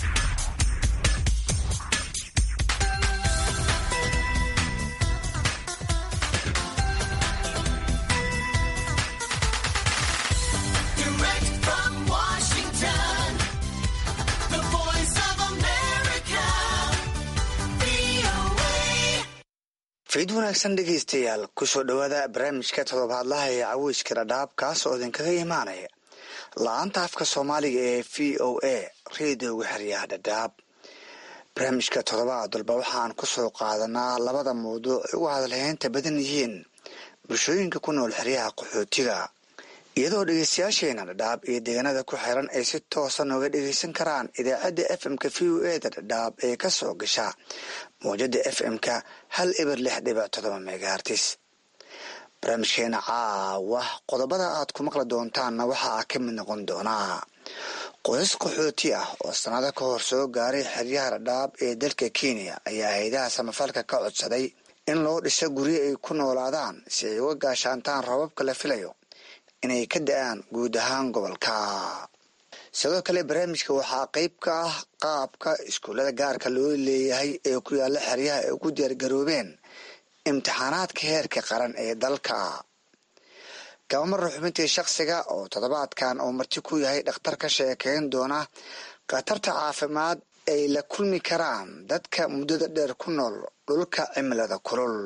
fiid wanaagsan dhegaystayaal kusoo dhowaada barnaamijka toddobaadlaha ee caweyska dhadhaab kaas oo idinkaga imaanaya la-aanta afka soomaaliga ee v o a reediyoga xeryaha dhadhaab. barnaamijka toddobaad walba waxaan kusoo qaadanaa labada mawduuc ay ugu hadalhaynta badan yihiin bulshooyinka ku nool xeryaha qaxootiga, iyadoo dhegeystayaasheena dhadhaab iyo deegaanada ku xiran ay si toosa nooga dhegeysan karaan idaacadda f m-ka v o a da dhadhaab ee kasoo gasha mawjada f m-ka hal eber lix dhibic todoba megahartis. barnaamijkeena caawa qodobada aad ku maqli doontaanna waxaa ka mid noqon doonaa qoysas qaxooti ah oo sanado ka hor soo gaaray xeryaha dhadhaab ee dalka kenya ayaa haydaha samafalka ka codsaday in loo dhiso guryo ay ku noolaadaan si ay uga gaashaantaan rababka la filayo inay ka da-aan guud ahaan gobolka. sidoo kale barnaamijka waxaa qeyb ka ah qaabka iskuullada gaarka loo leeyahay ee ku yaala xeryaha ay ugu diyaargaroobeen imtixaanaadka heerka qaran ee dalka. gabamara xubintii shakhsiga oo toddobaadkan oo marti ku yahay dhakhtar ka sheekeyn doona khatarta caafimaad ay la kulmi karaan dadka muddada dheer ku nool dhulka cimilada kulul.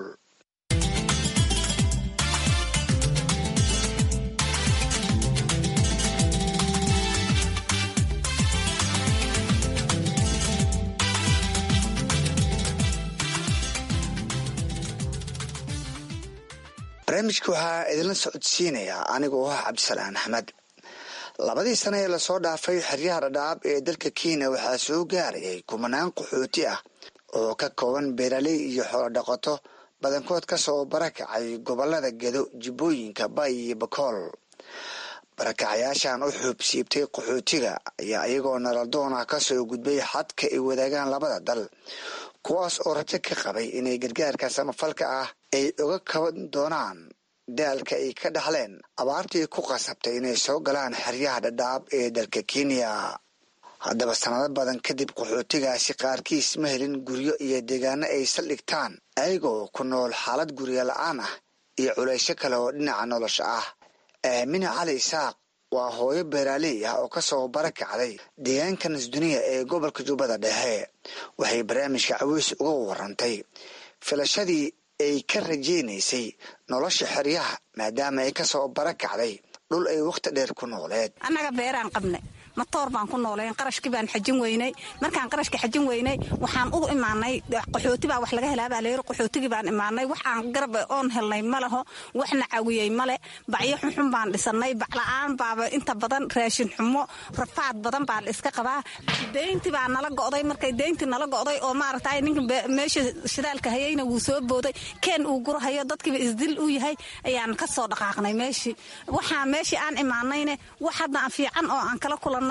barnaamijka waxaa idinla socodsiinayaa anigoo ah cabdisalaan axmed. labadii sano ee lasoo dhaafay xeryaha dhadhaab ee dalka kenya waxaa soo gaarayay kumanaan qaxooti ah oo ka kooban beeraley iyo xoolo dhaqato badankood kasoo barakacay gobolada gedo, jubbooyinka, bay iyo bakool. barakacayaashan u xuubsiibtay qaxootiga ayaa iyagoo naladoona kasoo gudbay xadka ay wadaagaan labada dal, kuwaas oo rajo ka qabay inay gargaarka samafalka ah ay uga kaban doonaan daalka ay ka dhaxleen abaartii ku qasabtay inay soo galaan xeryaha dhadhaab ee dalka kenya. haddaba sanado badan kadib qaxootigaasi qaarkiis ma helin guryo iyo deegaano ay saldhigtaan, ayagoo ku nool xaalad guryo la-aan ah iyo culaysyo kale oo dhinaca nolosha ah. aamina cali isaaq waa hooyo beeraaley ah oo kasoo barakacday deegaanka nasduniya ee gobolka jubbada dhexe. waxay barnaamijka caweys uga warantay filashadii ay ka rajeynaysay nolosha xeryaha maadaama ay kasoo barakacday dhul ay wakhti dheer ku nooleed. annaga beeraan qabnay, matoor baan ku nooleen, qarashkii baan xajin weynay. markaan qarashka xajin weynay waxaan u imaanay qaxooti baa wax laga helaabaa layiri. qaxootigii baan imaanay, waxaan garab oon helnay ma laho, waxna caawiyey male. bacyo xunxun baan dhisanay, bacla-aan baaba inta badan, raashin xumo, rafaad badan baa la iska qabaa. deyntii baa nala go'day. markay deyntii nala go'day oo maaragtay ninka meesha shidaalka hayayna wuu soo booday, keen uu gurahayo, dadkiiba isdil u yahay, ayaan ka soo dhaqaaqnay meeshii. waxaa meeshii aan imaanayne wax hadda fiican oo aan kala kulan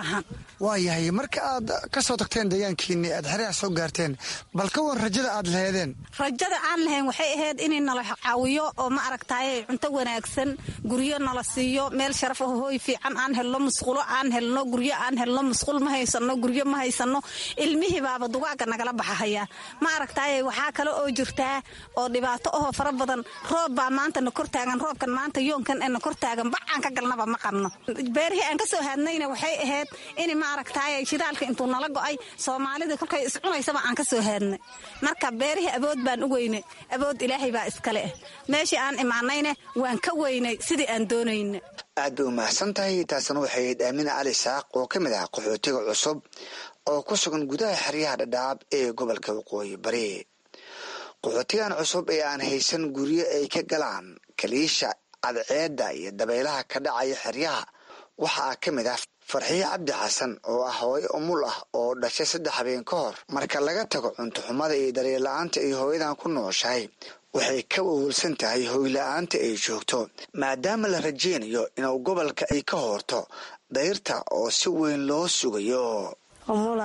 waa yahay marka aad ka soo tagteen deegaankiini aad xeryaha soo gaarteen, bal ka war rajada aad laheedeen. rajada aan lahayn waxay ahayd inay nala caawiyo oo ma aragtaaye cunto wanaagsan, guryo nala siiyo, meel sharaf oo hooy fiican aan helno, musqulo aan helno, guryo aan helno. musqul ma haysano, guryo ma haysano, ilmihii baaba dugaaga nagala baxahaya. ma aragtaaye waxaa kale oo jirtaa oo dhibaato ahoo fara badan. roob baa maanta na kor taagan, roobkan maanta yoonkan ee na kor taagan, bacaan ka galnaba ma qabno. beerihii aan kasoo haadnayna waxay ahayd in ma aragtaaye shidaalka intuu nala go'ay soomaalida kolkay iscunaysaba aan ka soo haadnay. marka beerihii abood baan u weynay, abood ilaahay baa iskale ah. meeshii aan imaanayne waan ka weynay sidii aan doonayna. aad bay u mahadsan tahay. taasna waxay ahayd aamina cali isaaq oo ka mid ah qaxootiga cusub oo ku sugan gudaha xeryaha dhadhaab ee gobolka waqooyi bari. qaxootigan cusub ee aan haysan guryo ay ka galaan kaliisha, cadceedda iyo dabaylaha ka dhacaya xeryaha waxaa ka mid ah farxiye cabdi xasan oo ah hooyo umul ah oo dhashay saddex habeen ka hor. marka laga tago cunto xumada iyo daryeel la-aanta ay hooyadan ku nooshahay, waxay ka wawalsan tahay hooyla-aanta ay joogto maadaama la rajeynayo inuu gobolka ay ka hoorto dayrta oo si weyn loo sugayo.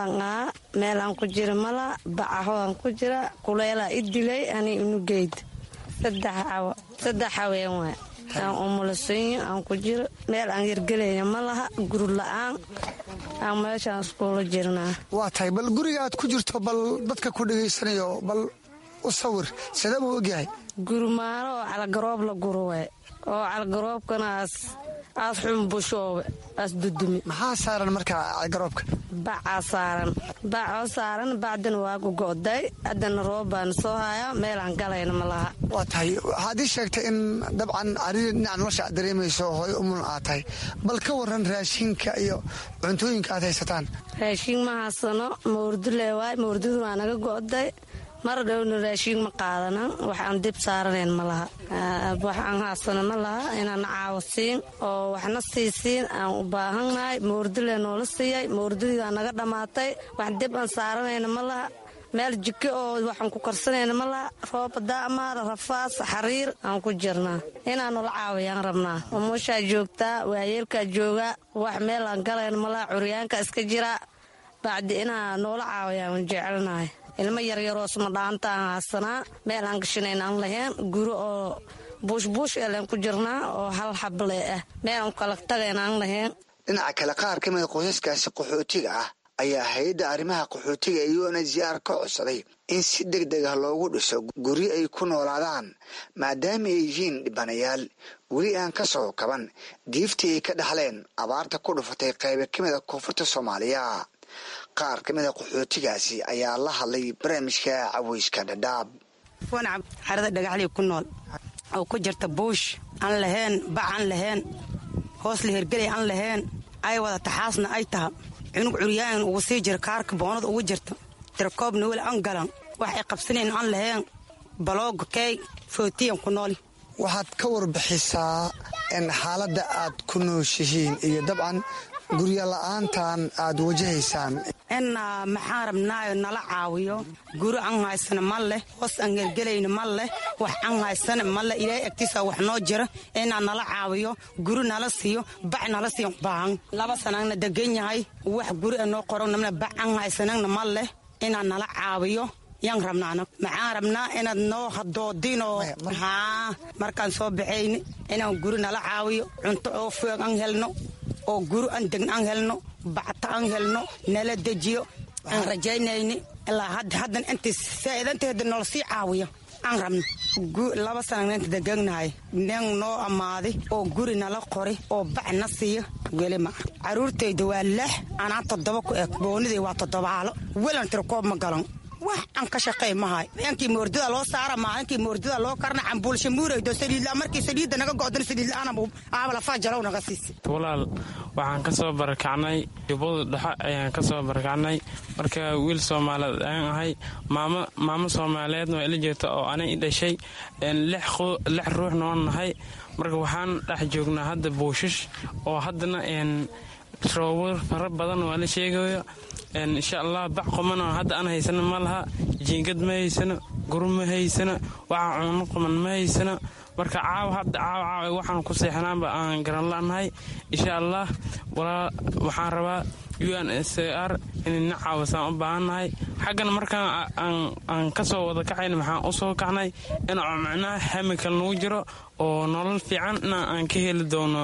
umulanaa meelaan ku jira mala bacahoaan ku jira kuleelaa i dilay ani unugeyd saddex cawo saddex haween waay aan umulisanyo aan ku jiro meel aan hirgelayna ma laha guri la-aan aan meeshaan iskuula jirnaa. waa tahay bal guriga aad ku jirto bal dadka ku dhegaysanayo bal u sawir sidee buu ogyahay? guri maano oo calgaroob la guro waay oo calgaroobkana aas aas xunbushoobe aas dudumi. maxaa saaran markaa calgaroobka? bacaa saaran bacoo saaran bacdana waa gugo'day haddana roob baan soo hayaa meelaan galayna ma laha. waa tahay waxaad ii sheegtay in dabcan aridi dhinaca nolosha aad dareemayso hooyo umul aad tahay bal ka waran raashinka iyo cuntooyinka aad haysataan. raashin ma haysano mawrdulee waay mawrdadu waa naga go'day mar dhowna raashiin ma qaadanan waxaan dib saaranayn ma laha waxaan haasana ma laha inaan caawasiin oo waxna siisiin aan u baahannahay mawrdule noola siiyay mawrdadiidaa naga dhammaatay wax dib aan saaranayna ma laha meel jiko oo waxaan ku karsanayna ma laha rooba daamaar rafaas xariir aan ku jirnaa inaan nula caawiyaan rabnaa umushaa joogtaa waayeelkaa joogaa wax meel aan galayna ma laha curyaanka iska jira bacdi inaa noola caawiyaan jecelnahay ilmo yaryaroo sumadhaanta aan haasanaa meel aan gashinayn aan lahayn guri oo buushbuush eleen ku jirnaa oo hal xable ah meel aan kala tagayn aan lahayn. dhinaca kale qaar ka mida qoysaskaasi qaxootiga ah ayaa hay-adda arrimaha qaxootiga ee u n h c r ka codsaday in si deg deg ah loogu dhiso guryo ay ku noolaadaan maadaama ay yihiin dhibanayaal weli aan ka soo kaban diiftii ay ka dhaxleen abaarta ku dhufatay qayba ka mida koonfurta soomaaliya. qaar ka mida qaxootigaasi ayaa la hadlay barnaamijka caweyska dhadhaab. xarada dhagaxlii ku nool oo ku jirta buush aan lahayn bac aan lahayn hoos la hergelay aan lahayn ay wada taxaasna ay taha cunug curyaan ugu sii jira kaarka boonada ugu jirta tirakoobna weli aan galan wax ay qabsanayn aan lahayn balooga kay footiyan ku nool. waxaad ka warbixisaa in xaaladda aad ku nooshihiin iyo dabcan guryo la-aantan aad wajahaysaan. in maxaan rabnaayo nala caawiyo guri aan haysana ma leh hoos aan hergelayna ma leh wax aan haysana ma leh ilaahay agtiisa wax noo jira inaa nala caawiyo guri nala siiyo bac nala siiyo baahan laba sanaagna degan yahay wax guri a noo qoranna bac aan haysanagna ma leh inaa nala caawiyo yaan rabnaana maxaan rabnaa inaad noo hadoodinoo haa markaan soo baxayni inaan guri nala caawiyo cunto oo foog aan helno oo guri aan degn aan helno bacta aan helno nala dejiyo aan rajaynayni ilaa haddan intii faa'iidanteeda noola sii caawiyo aan rabno laba sanagnaynta deganahay nin noo ammaaday oo guri nala qori oo bac na siiyo weli ma caruurtayda waa lix anaa toddoba ku eg booniday waa toddobaalo welan tirkoob ma galan wax aan ka shaqey mahay maankii moordada loo saara maalinkii moordada loo karna cambuulsha muuraydo saliidla markii saliidda naga go'dan saliidla'aana aabala faajalow naga siisa. walaal waxaan ka soo barakacnay jubbada dhexe ayaan ka soo barakacnay marka wiil soomaaliyeed ayaan ahay maamo maamo soomaaliyeedna waa ila jeeta oo anay i dhashay lix ruuxna waan nahay marka waxaan dhex joognaa hadda buushash oo haddana roobab fara badan waa la sheegayo insha allah bac qumana hadda aan haysano ma laha jiingad ma haysano guru ma haysano waxa cuno quman ma haysano marka caawa hadda caawa caawa waxaan ku seexanaanba aan garan la'nahay insha allah waxaan rabaa u n h c r inayna caawisaan u baahannahay xaggan markaan aan ka soo wada kacayna maxaan u soo kacnay in macnaha hamikal nagu jiro oo nolol fiican in aan ka heli doono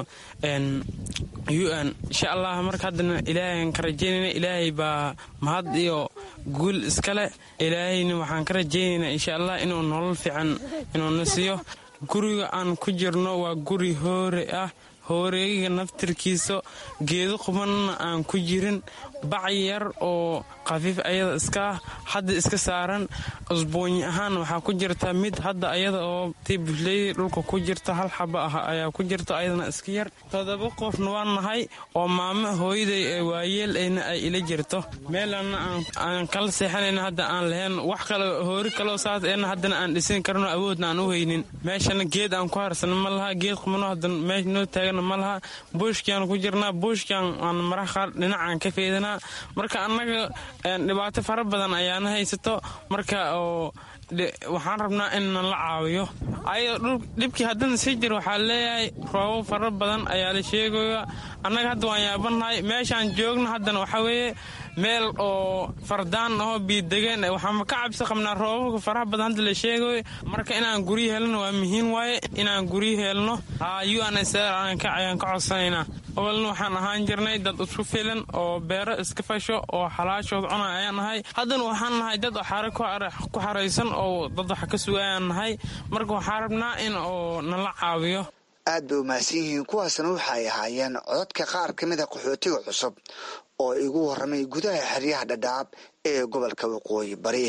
u n insha allah marka haddana ilaahay ka rajaynayna ilaahay baa mahad iyo guul iskale ilaahayna waxaan ka rajaynaynaa insha allah inuu nolol fiican inuuna siiyo guriga aan ku jirno waa guri hoore ah hooreegiga naftirkiisa geedo qubanna aan ku jirin bac yar oo khafiif ayada iska ah hadda iska saaran usbuunyi ahaan waxaa ku jirta mid hadda ayada oo tii busley dhulka ku jirta hal xaba ah ayaa ku jirta ayadana iska yar todoba qofna waan nahay oo maamo hooyaday ee waayeel ayna ay ila jirto meelana aan kala seexanayna hadda aan lahayn wax kale hoori kaloo saas eena haddana aan dhisin karno awoodna aan u haynin meeshana geed aan ku harsano ma laha geed qumano haddana meesha noo taagana ma laha buushkiaan ku jirnaa buushkiaan aan maraha qaar dhinacaan ka feedanaa marka annaga dhibaato fara badan ayaana haysato marka oo waxaan rabnaa in nala caawiyo ayadoo dhibkii haddana sii jir waxaa leeyahay roobab fara badan ayaa la sheegaya annaga hadda waan yaabannahay meeshaan joogna haddana waxaa weeye meel oo fardaan ahoo biidegeen waxaanma ka cabsi qabnaa roobabka faraha badan hadda la sheegayo marka inaan guryo helno waa muhiim waaye inaan guryo helno u n s r ayaan ka codsanaynaa obalna waxaan ahaan jirnay dad isku filan oo beero iska fasho oo xalaashood cuna ayaan nahay haddana waxaan nahay dad xare ku xaraysan oo dad wax ka sugayaan nahay marka waxaan rabnaa in oo nala caawiyo aad bay umahadsan yihiin kuwaasna waxay ahaayeen codadka qaar ka mida qaxootiga cusub oo igu warramay gudaha xeryaha dhadhaab ee gobolka waqooyi bari.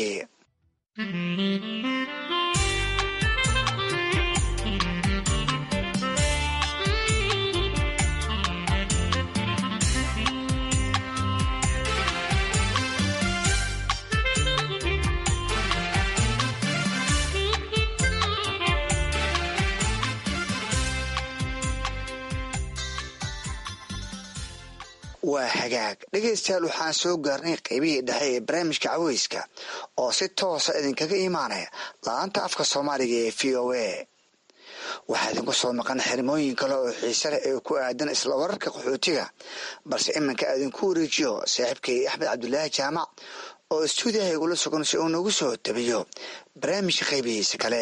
waa hagaag dhegaystayaal waxaan soo gaarnay qaybihii dhexe ee barnaamijka caweyska oo si toosa idinkaga imaanaya la-aanta afka soomaaliga ee v o a waxaa idinku soo maqan xirmooyin kale oo xiise leh ee ku aadan isla wararka qaxootiga balse iminka idinku wareejiyo saaxiibkay axmed cabdulaahi jaamac oo istuudiyaha igula sugan si uu nagu soo tabiyo barnaamijka qaybihiisa kale.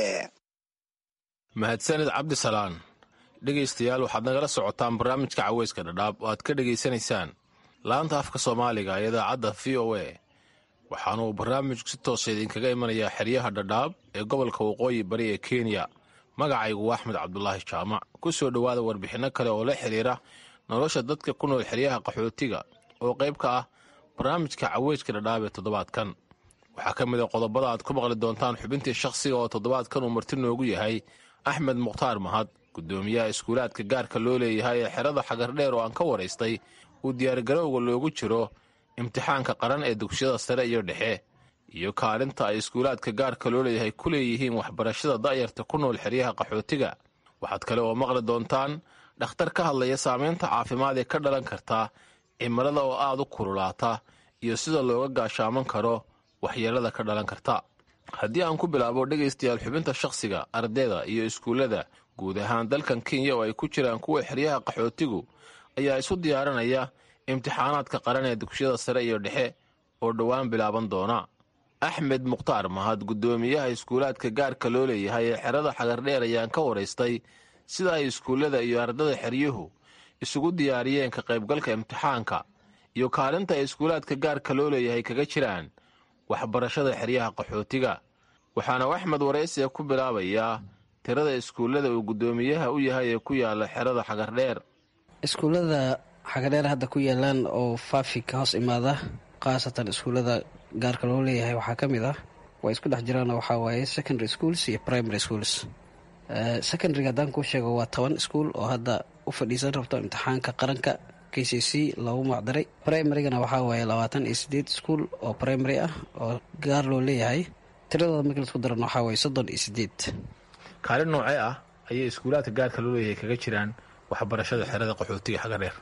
mahadsanid cabdisalaan. dhegaystayaal waxaad nagala socotaan barnaamijka caweyska dhadhaab oo aad ka dhegaysanaysaan laanta afka soomaaliga ee idaacadda v o a waxaanuu barnaamijku si toosa idinkaga imanayaa xeryaha dhadhaab ee gobolka waqooyi bari ee kenya. magacaygu waa axmed cabdulaahi jaamac. ku soo dhowaada warbixinno kale oo la xidhiira nolosha dadka ku nool xeryaha qaxootiga oo qayb ka ah barnaamijka caweyska dhadhaab ee toddobaadkan. waxaa ka mid a qodobada aad ku maqli doontaan xubintii shakhsiga oo toddobaadkan uu marti noogu yahay axmed mukhtaar mahad, gudoomiyaha iskuulaadka gaarka loo leeyahay ee xerada xagardheer oo aan ka waraystay uu diyaargarowga loogu jiro imtixaanka qaran ee dugsiyada sare iyo dhexe iyo kaalinta ay iskuulaadka gaarka loo leeyahay ku leeyihiin waxbarashada da'yarta ku nool xeryaha qaxootiga. waxaad kale oo maqli doontaan dhakhtar ka hadlaya saamaynta caafimaad ee ka dhalan karta cimilada oo aad u kululaata iyo sida looga gaashaaman karo waxyeelada ka dhalan karta. haddii aan ku bilaabo dhegaystayaal xubinta shakhsiga, ardayda iyo iskuullada guud ahaan dalkan kenya oo ay ku jiraan kuwa xeryaha qaxootigu ayaa isu diyaarinaya imtixaanaadka qaran ee dugsiyada sare iyo dhexe oo dhowaan bilaaban doona. axmed mukhtaar mahad, gudoomiyaha iskuulaadka gaarka loo leeyahay ee xerada xagardheer ayaan ka waraystay sida ay iskuullada iyo ardada xeryuhu isugu diyaariyeen ka qaybgalka imtixaanka iyo kaalinta ay iskuulaadka gaarka loo leeyahay kaga jiraan waxbarashada xeryaha qaxootiga. waxaana axmed waraysiga ku bilaabayaa tirada iskuullada uu gudoomiyaha u yahay ee ku yaala xerada xagardheer. iskuullada xagardheer hadda ku yaalaan oo faafi ka hoos imaada khaasatan iskuullada gaarka loo leeyahay waxaa ka mid ah way isku dhex jiraanoo waxaa waaye secondary schools iyo primary schools. secondaryga haddaan kuu sheego waa toban iskuul oo hadda u fadhiisan rabto imtixaanka qaranka k c c loogu macdaray. primarygana waxaa waaye labaatan iyo sideed iskuul oo primary ah oo gaar loo leeyahay. tiradooda markii laisku daran waxaa waaye soddon iyo sideed. kaalin noocee ah ayay iskuulaadka gaarka loo leeyahay kaga jiraan waxbarashada xerada qaxootiga xagardheer?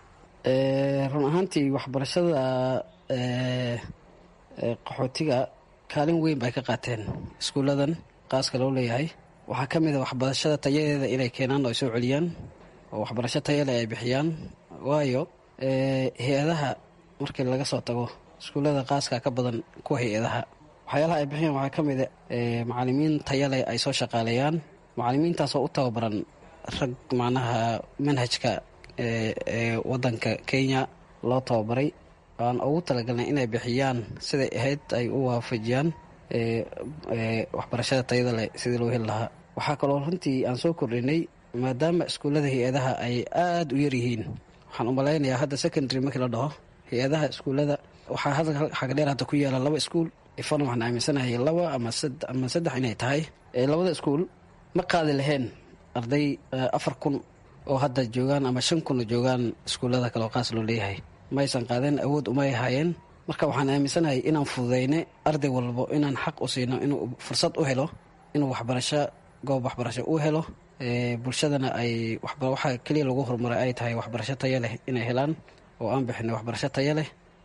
run ahaantii waxbarashada qaxootiga kaalin weyn bay ka qaateen iskuulladan qaaska loo leeyahay. waxaa ka mid a waxbarashada tayadeeda inay keenaan oo ay soo celiyaan oo waxbarasho tayale ay bixiyaan, waayo hay-adaha markii laga soo tago iskuullada qaaska ka badan kuwa hay-adaha. waxyaalaha ay bixiyaan waxaa ka mid a macalimiin tayale ay soo shaqaaleeyaan, macalimiintaasoo u tababaran rag macnaha manhajka ee wadanka kenya loo tababaray aan ugu talagalnay inay bixiyaan siday ahayd ay u waafajiyaan waxbarashada tayada leh sidii loo heli lahaa. waxaa kaloo runtii aan soo kordhinay maadaama iskuullada hay-adaha ay aada u yaryihiin. waxaan u malaynayaa hadda secondary markii la dhaho hay-adaha iskuullada waxaa hadda xagardheer hadda ku yaala laba iskuul ifan waxaan aaminsanahay laba ama ama saddex inay tahay. labada iskuul ma qaadi lahayn arday afar kun oo hadda joogaan ama shan kun oo joogaan iskuullada kale oo qaas loo leeyahay maysan qaadeen, awood umay haayeen. marka waxaan aaminsanahay inaan fududayne arday walbo inaan xaq u siino inuu fursad u helo inuu waxbarasho goob waxbarasho u helo. bulshadana ay waxaa keliya lagu horumaray ay tahay waxbarasho tayo leh inay helaan oo aan bixinay waxbarasho tayo leh.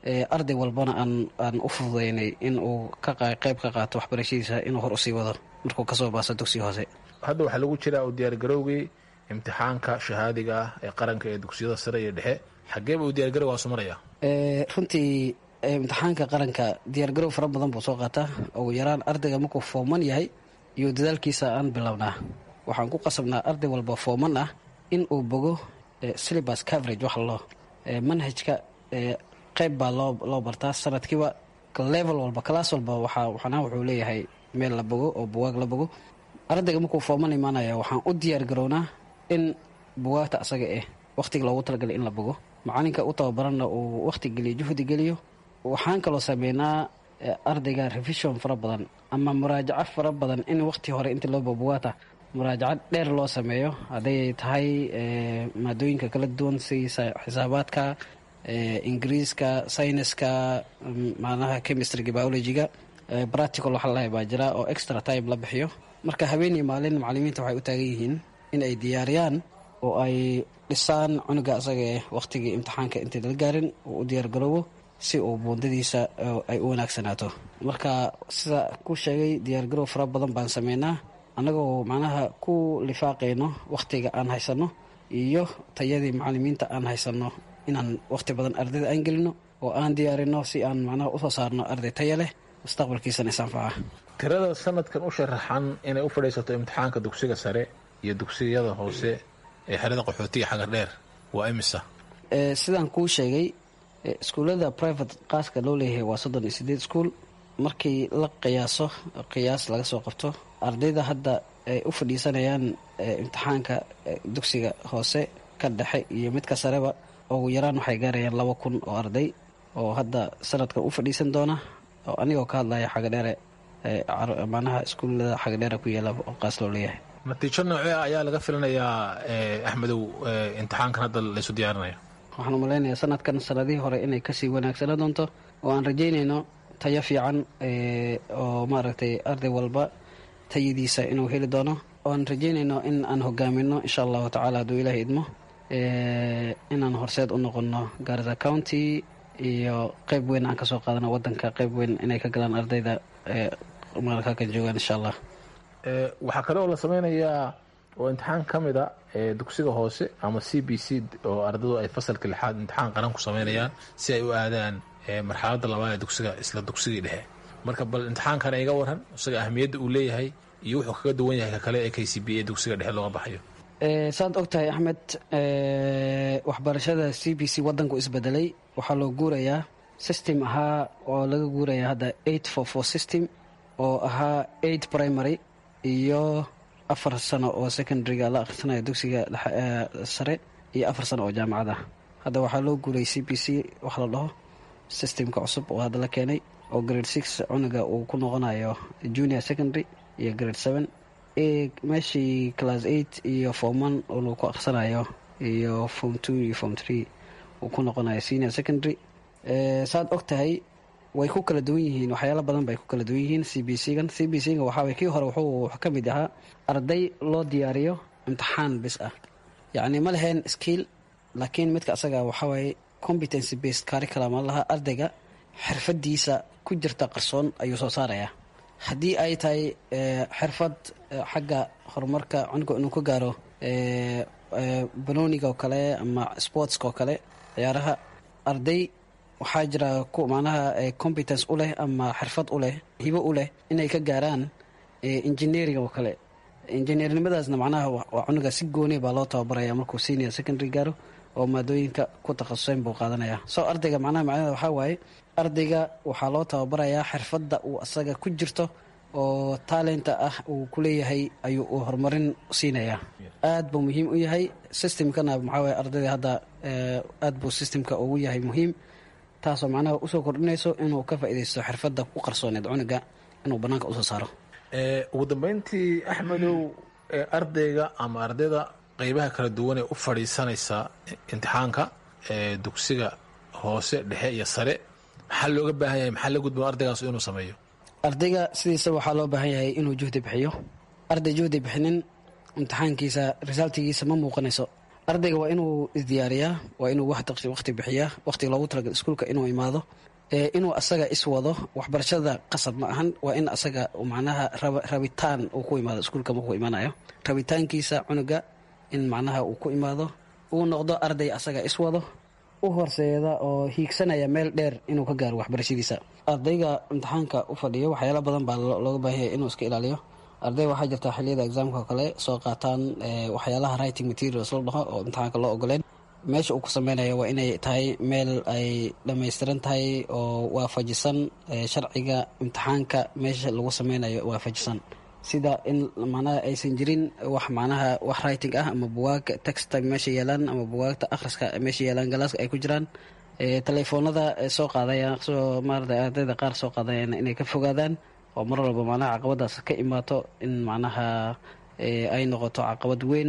arday walbana aan aan u fududaynay in uu ka qayb ka qaato waxbarashadiisa inuu hor usii wado markuu kasoo baaso dugsiga hoose. hadda waxaa lagu jiraa u diyaargarowgii imtixaanka shahaadiga ah ee qaranka ee dugsiyada sare iyo dhexe, xageeba uu diyaargarowgaasu maraya? runtii imtixaanka qaranka diyaargarow fara badan buu soo qaataa. ugu yaraan ardayga markuu fooman yahay iyo dadaalkiisa aan bilownaa, waxaan ku qasabnaa arday walba fooman ah in uu bogo syllabus coverage waxa loo manhajka qayb baa loo loo bartaa sanadkiiba. level walba class walba waxaa waxana wuxuu leeyahay meel la bogo oo buwaag la bogo. ardayga markuu fooman imaanaya waxaan u diyaar garownaa in buwaagta asaga eh waqtiga loogu talagalay in la bogo, macalinka u tababaranna uu waqti geliyo juhdi geliyo. waxaan kaloo sameynaa ardayga revision fara badan ama muraajaco fara badan in waqti hore inta loo bogo buwaagta muraajaco dheer loo sameeyo, hadday tahay maadooyinka kala duwan sida xisaabaadka, ingiriiska, sayniska, macnaha chemistryga, biologyga, practical waxa la baa jira oo extra time la bixiyo. marka habeen iyo maalin macallimiinta waxay u taagan yihiin in ay diyaariyaan oo ay dhisaan cunuga asaga eh waqtigii imtixaanka inta la gaarin uu u diyaar garoobo si uu buundadiisa ay u wanaagsanaato. marka sida ku sheegay diyaargarow fara badan baan sameynaa annagoo macnaha ku lifaaqayno waqtiga aan haysano iyo tayadii macallimiinta aan haysano, inaan waqti badan ardayda aan gelino oo aan diyaarino si aan macnaha usoo saarno arday taya leh mustaqbalkiisana isanfaca. tirada sanadkan u sharaxan inay u fadhiisato imtixaanka dugsiga sare iyo dugsiyada hoose ee xerada qaxootiga xagar dheer waa imisa? sidaan kuu sheegay iskuullada private qaaska loo leeyahay waa soddon iyo sideed iskuul. markii la qiyaaso qiyaas laga soo qabto ardayda hadda ay u fadhiisanayaan imtixaanka dugsiga hoose ka dhexe iyo midka sareba ugu yaraan waxay gaarayaan laba kun oo arday oo hadda sanadkan u fadhiisan doona. oo anigoo ka hadlaya xagadheere macnaha iskuullada xagadheere ku yaala oo qaas loo leeyahay. natiijo noocee ayaa laga filanayaa axmedow imtixaankan hadda laysu diyaarinayo? waxaan u malaynayaa sanadkan sanadihii hore inay kasii wanaagsanaa doonto oo aan rajaynayno tayo fiican oo maaragtay arday walba tayadiisa inuu heli doono. oo aan rajaynayno in aan hogaamino insha allahu tacaala hadduu ilaahay idmo inaan horseed u noqono Garissa County iyo qayb weyn aan kasoo qaadano wadanka, qayb weyn inay ka galaan ardayda markaa kan joogaan insha allah. waxaa kale oo la sameynayaa oo imtixaan ka mid a dugsiga hoose ama c b c oo ardaydu ay fasalka lixaad imtixaan qaran ku sameynayaan si ay u aadaan marxaladda labaad ee dugsiga isla dugsigii dhexe. marka bal imtixaankana iga waran isaga ahmiyadda uu leeyahay iyo wuxuu kaga duwan yahay ka kale ee k c b ee dugsiga dhexe looga baxayo. saad og tahay axmed, waxbarashada c b c wadanku isbedelay. waxaa loo guurayaa system ahaa oo laga guurayaa hadda eight four four system oo ahaa eight primary iyo afar sano oo secondaryga la akhrisanayo dugsiga sare iyo afar sano oo jaamacada. hadda waxaa loo guuray c b c wax la dhaho systemka cusub oo hadda la keenay oo grade six cunuga uu ku noqonayo junior secondary iyo grade seven, meeshii class eight iyo form one uu ku akhrisanayo iyo form two iyo form three uu ku noqonayo senior secondary. saad og tahay way ku kala duwan yihiin, waxyaalo badan bay ku kala duwan yihiin c b c-gan. c b c-ga waxaa kii hore wuxuu ka mid ahaa arday loo diyaariyo imtixaan bis ah, yacni ma lahayn skill, laakiin midka asaga waxaa waaye competency based curriculum laha. ardayga xirfadiisa ku jirta qarsoon ayuu soo saarayaa. haddii ay tahay xirfad xagga horumarka cunuga inuu ka gaaro banooniga oo kale ama sportska oo kale ciyaaraha, arday waxaa jira macnaha competence u leh ama xirfad u leh hibo u leh inay ka gaaraan engineering oo kale. engineernimadaasna macnaha waa cunuga si gooni baa loo tababaraya markuu senior secondary gaaro oo maadooyinka ku takhasuseen buu qaadanaya. soo ardayga macnaha macnaheeda waxaa waaye ardayga waxaa loo tababarayaa xirfadda uu asaga ku jirto oo talenta ah uu ku leeyahay ayuu u horumarin siinayaa. aad buu muhiim u yahay systemkana. maxaa waaye ardayda hadda aad buu systemka ugu yahay muhiim, taasoo macnaha usoo kordhinayso inuu ka faa'iidaysto xirfadda ku qarsooneed cunuga inuu bannaanka usoo saaro. ugu dambeyntii axmedow, ardayga ama ardayda qeybaha kala duwan ee u fadhiisanaysa imtixaanka dugsiga hoose dhexe iyo sare maxaa looga baahan yahay, maxaa la gudboon ardaygaas inuu sameeyo? ardayga sidiisa waxaa loo baahan yahay inuu juhdi bixiyo. arday juhdi bixinin imtixaankiisa resultigiisa ma muuqanayso. ardayga waa inuu isdiyaariyaa, waa inuu waqti bixiyaa, waqtiga loogu talagal iskuulka inuu imaado, inuu asaga iswado. waxbarashada qasab ma ahan, waa in asaga macnaha rabitaan uu ku imaado iskuulka markuu imaanayo. rabitaankiisa cunuga in macnaha uu ku imaado, uu noqdo arday asaga iswado, u horseeda oo hiigsanaya meel dheer inuu ka gaaro waxbarashadiisa. ardayga imtixaanka u fadhiyo waxyaala badan baa looga baahanya inuu iska ilaaliyo. arday waxaa jirta xiliyada exaamka oo kale soo qaataan waxyaalaha writing materials la dhaho oo imtixaanka loo ogoleen. meesha uu ku sameynayo waa inay tahay meel ay dhammaystiran tahay oo waafajisan sharciga imtixaanka meesha lagu sameynayo waafajisan, sida in macnaha aysan jirin wax macnaha wax writing ah ama buwaag texta meesha yeelaan ama buwaagta akhriska meesha yeelaan galaaska ay ku jiraan. telefoonada soo qaadaya soo maarata ardayda qaar soo qaadayaan inay ka fogaadaan oo mar walba macnaha caqabadaas ka imaato in macnaha ay noqoto caqabad weyn.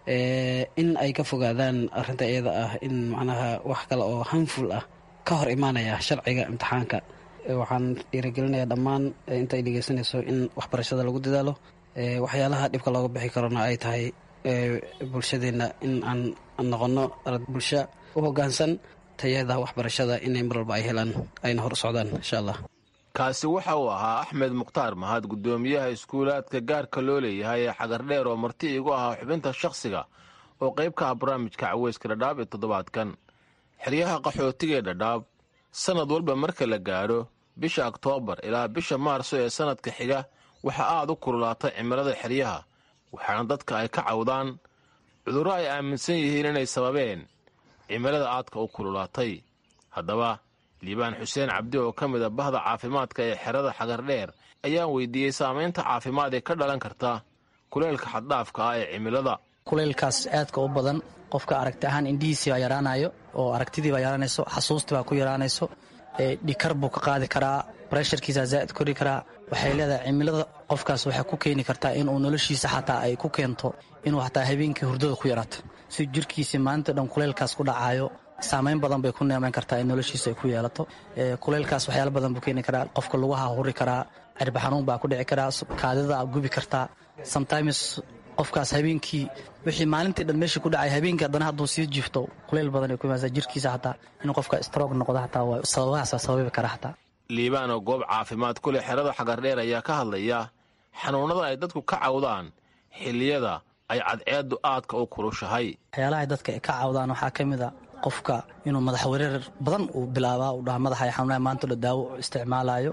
in ay ka fogaadaan arrinta iyada ah in macnaha wax kale oo hanful ah ka hor imaanaya sharciga imtixaanka. waxaan dhiirigelinayaa dhammaan intaay dhegeysanayso in waxbarashada lagu dadaalo. waxyaalaha dhibka looga bixi karona ay tahay bulshadeenna in aan noqono bulsho u hoggaansan tayada waxbarashada inay mar walba ay helaan ayna hor socdaan insha allah. kaasi waxa uu ahaa axmed mukhtaar mahad, guddoomiyaha iskuulaadka gaarka loo leeyahay ee xagardheer oo marti igu ahaa xubinta shakhsiga oo qayb ka ah barnaamijka caweyska dhadhaab ee toddobaadkan. xeryaha qaxootiga ee dhadhaab sannad walba marka la gaadho bisha oktoobar ilaa bisha maarso ee sannadka xiga waxaa aad u kululaatay cimilada xeryaha, waxaana dadka ay ka cawdaan cudurro ay aaminsan yihiin inay sababeen cimilada aadka u kululaatay. haddaba liibaan xuseen cabdi oo ka mid a bahda caafimaadka ee xerada xagardheer ayaan weydiiyey saamaynta caafimaad ee ka dhalan karta kuleylka xaddhaafka ah ee cimilada. kuleylkaas aadka u badan qofka aragti ahaan indhihiisii baa yaraanayo oo aragtidii baa yaraanayso, xasuustii baa ku yaraanayso, dhikar buu ka qaadi karaa, bresharkiisaa zaa'id kori karaa. waxay leedahay cimilada qofkaas waxay ku keeni kartaa inuu noloshiisa xataa ay ku keento inuu xataa habeenkii hurdada ku yaraato, si jirkiisii maalinta dhan kuleylkaas ku dhacaayo saamayn badan bay ku neemayn kartaa in noloshiisa ay ku yeelato. kuleylkaas waxyaala badan buu keeni karaa, qofka lugaha huri karaa, cirba xanuun baa ku dhici karaa, kaadida gubi kartaa. sometimes qofkaas habeenkii wixii maalintii dhan meeshii ku dhacay habeenkii haddana hadduu sii jiifto kuleyl badan ay ku imaanaysaa jirkiisa xataa inuu qofka stroog noqdo xataa waa sababahaasa sababi kara xataa. liibaan oo goob caafimaad ku leh xerada xagardheer ayaa ka hadlaya xanuunada ay dadku ka cawdaan xilliyada ay cadceeddu aadka u kulushahay. waxyaalahay dadka ay ka cawdaan waxaa ka mid a qofka inuu madax wareer badan uu bilaabaa, uu dhaha madaxa ay xanuunaya maanta dha daawo isticmaalayo,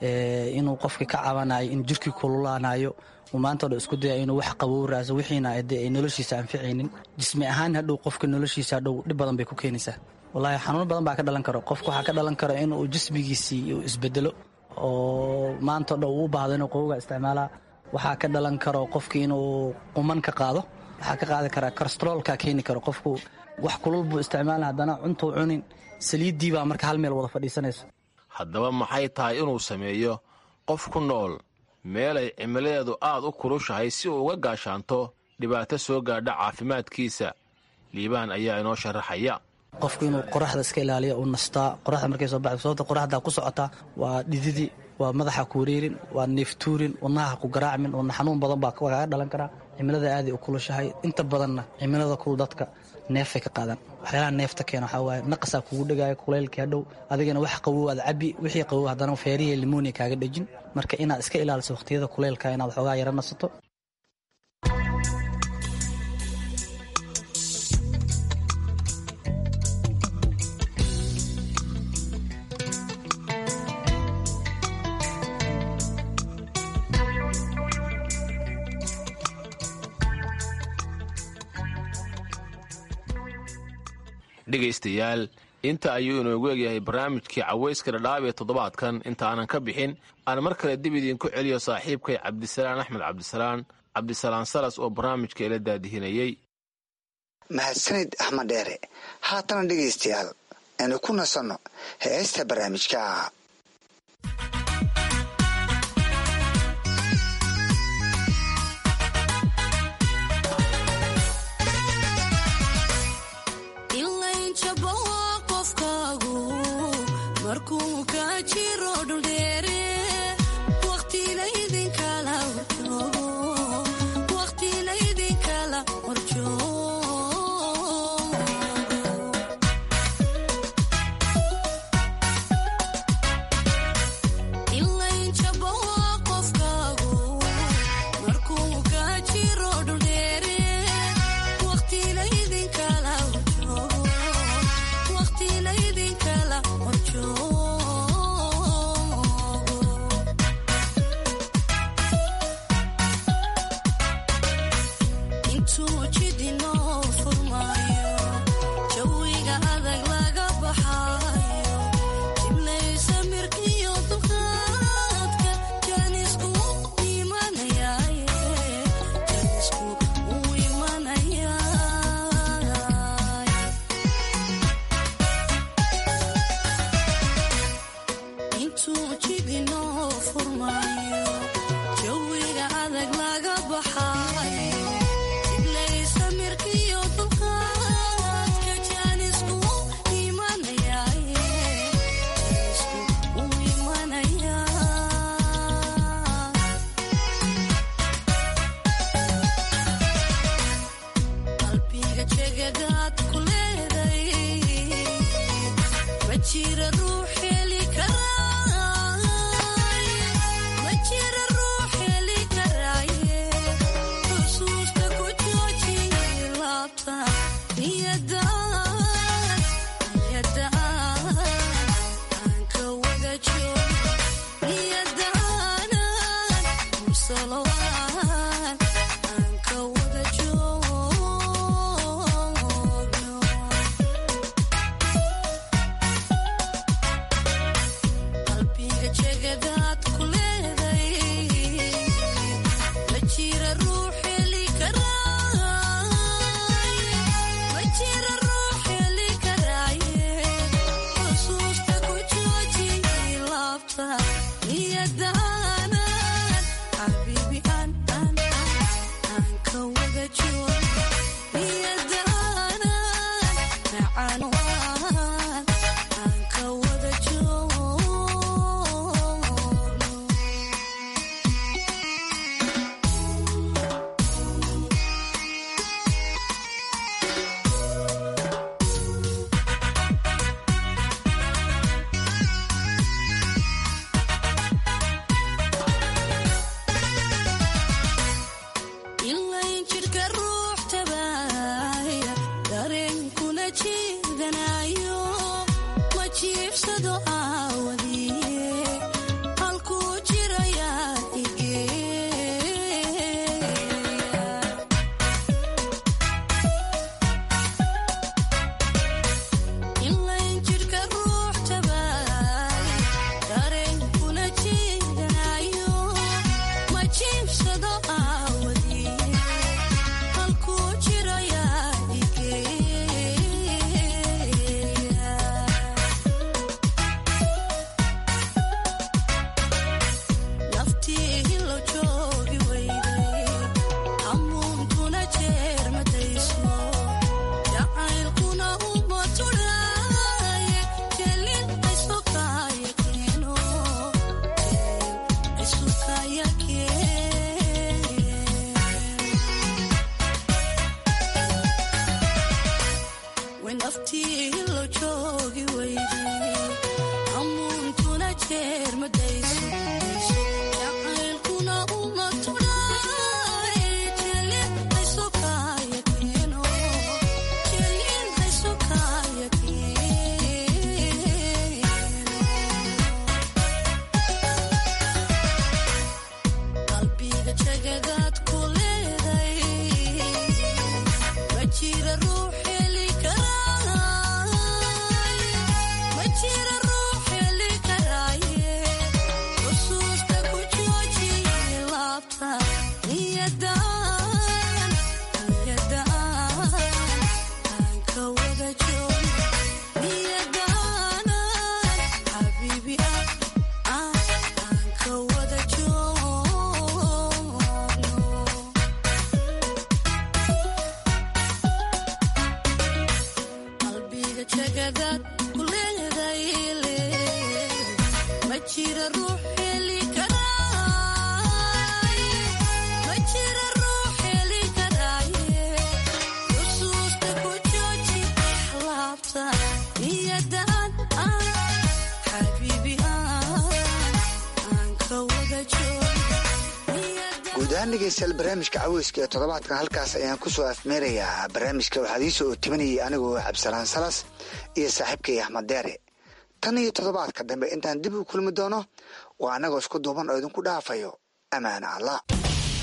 inuu qofka ka cabanayo in jirkii kululaanayo, uu maanta dha isku daya inuu wax qabow raaso wixiina dee ay noloshiisa anficaynin. jismi ahaan hadhow qofka noloshiisa hadhow dhib badan bay ku keenaysaa. wallaahi xanuun badan baa ka dhalan karo qofka. waxaa ka dhalan karo inuu jismigiisii uu isbedelo oo maanta dha uu u baahdo inuu qawowga isticmaalaa. waxaa ka dhalan karo qofki inuu quman ka qaado, waxaa ka qaadi karaa kolestaroolka keeni karo. qofku wax kulul buu isticmaala haddana cuntuu cunin, saliiddii baa marka hal meel wada fadhiisanayso. haddaba maxay tahay inuu sameeyo qof ku nool meelay cimiladeedu aad u kulushahay si uu uga gaashaanto dhibaato soo gaadha caafimaadkiisa? liibaan ayaa inoo sharaxaya. qofku inuu qoraxda iska ilaaliyo, uu nastaa. qoraxda markay soo baxdo sababta qoraxda ku socota waa dhididi, waa madaxa ku wareerin, waa neeftuurin, wadnaha ku garaacmin, wadna xanuun badan baa kaga dhalan karaa. cimilada aaday u kulushahay, inta badanna cimilada kul dadka neefay ka qaadaan. waxyaalaha neefta keena waxaa waaye naqasaa kugu dhegaayo kuleylkii hadhow adigana wax qabow aad cabi, wixii qabow haddana feerihi limonia kaaga dhejin. marka inaad iska ilaaliso waqtiyada kuleylka inaad xoogaa yara nasato. dhegaystayaal, inta ayuu inoogu egyahay barnaamijkii caweyska dhadhaab ee toddobaadkan. inta aanan ka bixin aan mar kale dib idiinku celiyo saaxiibkay cabdisalaan axmed cabdisalaan cabdisalaan salas oo barnaamijka ila daadihinayey. mahadsanid axmed dheere. haatana dhegaystayaal aynu ku nasanno heesta barnaamijka. Waqti la idin kala horjoogo dhegeystayaal barnaamijka caweyska ee toddobaadkan halkaas ayaan ku soo afmeerayaa. barnaamijka waxaa ii soo timinayay anigoo cabdisalaan salas iyo saaxiibkay axmed deere. tan iyo toddobaadka dambe intaan dib u kulmi doono waa anagoo isku duuban oo idinku dhaafayo amaana allah.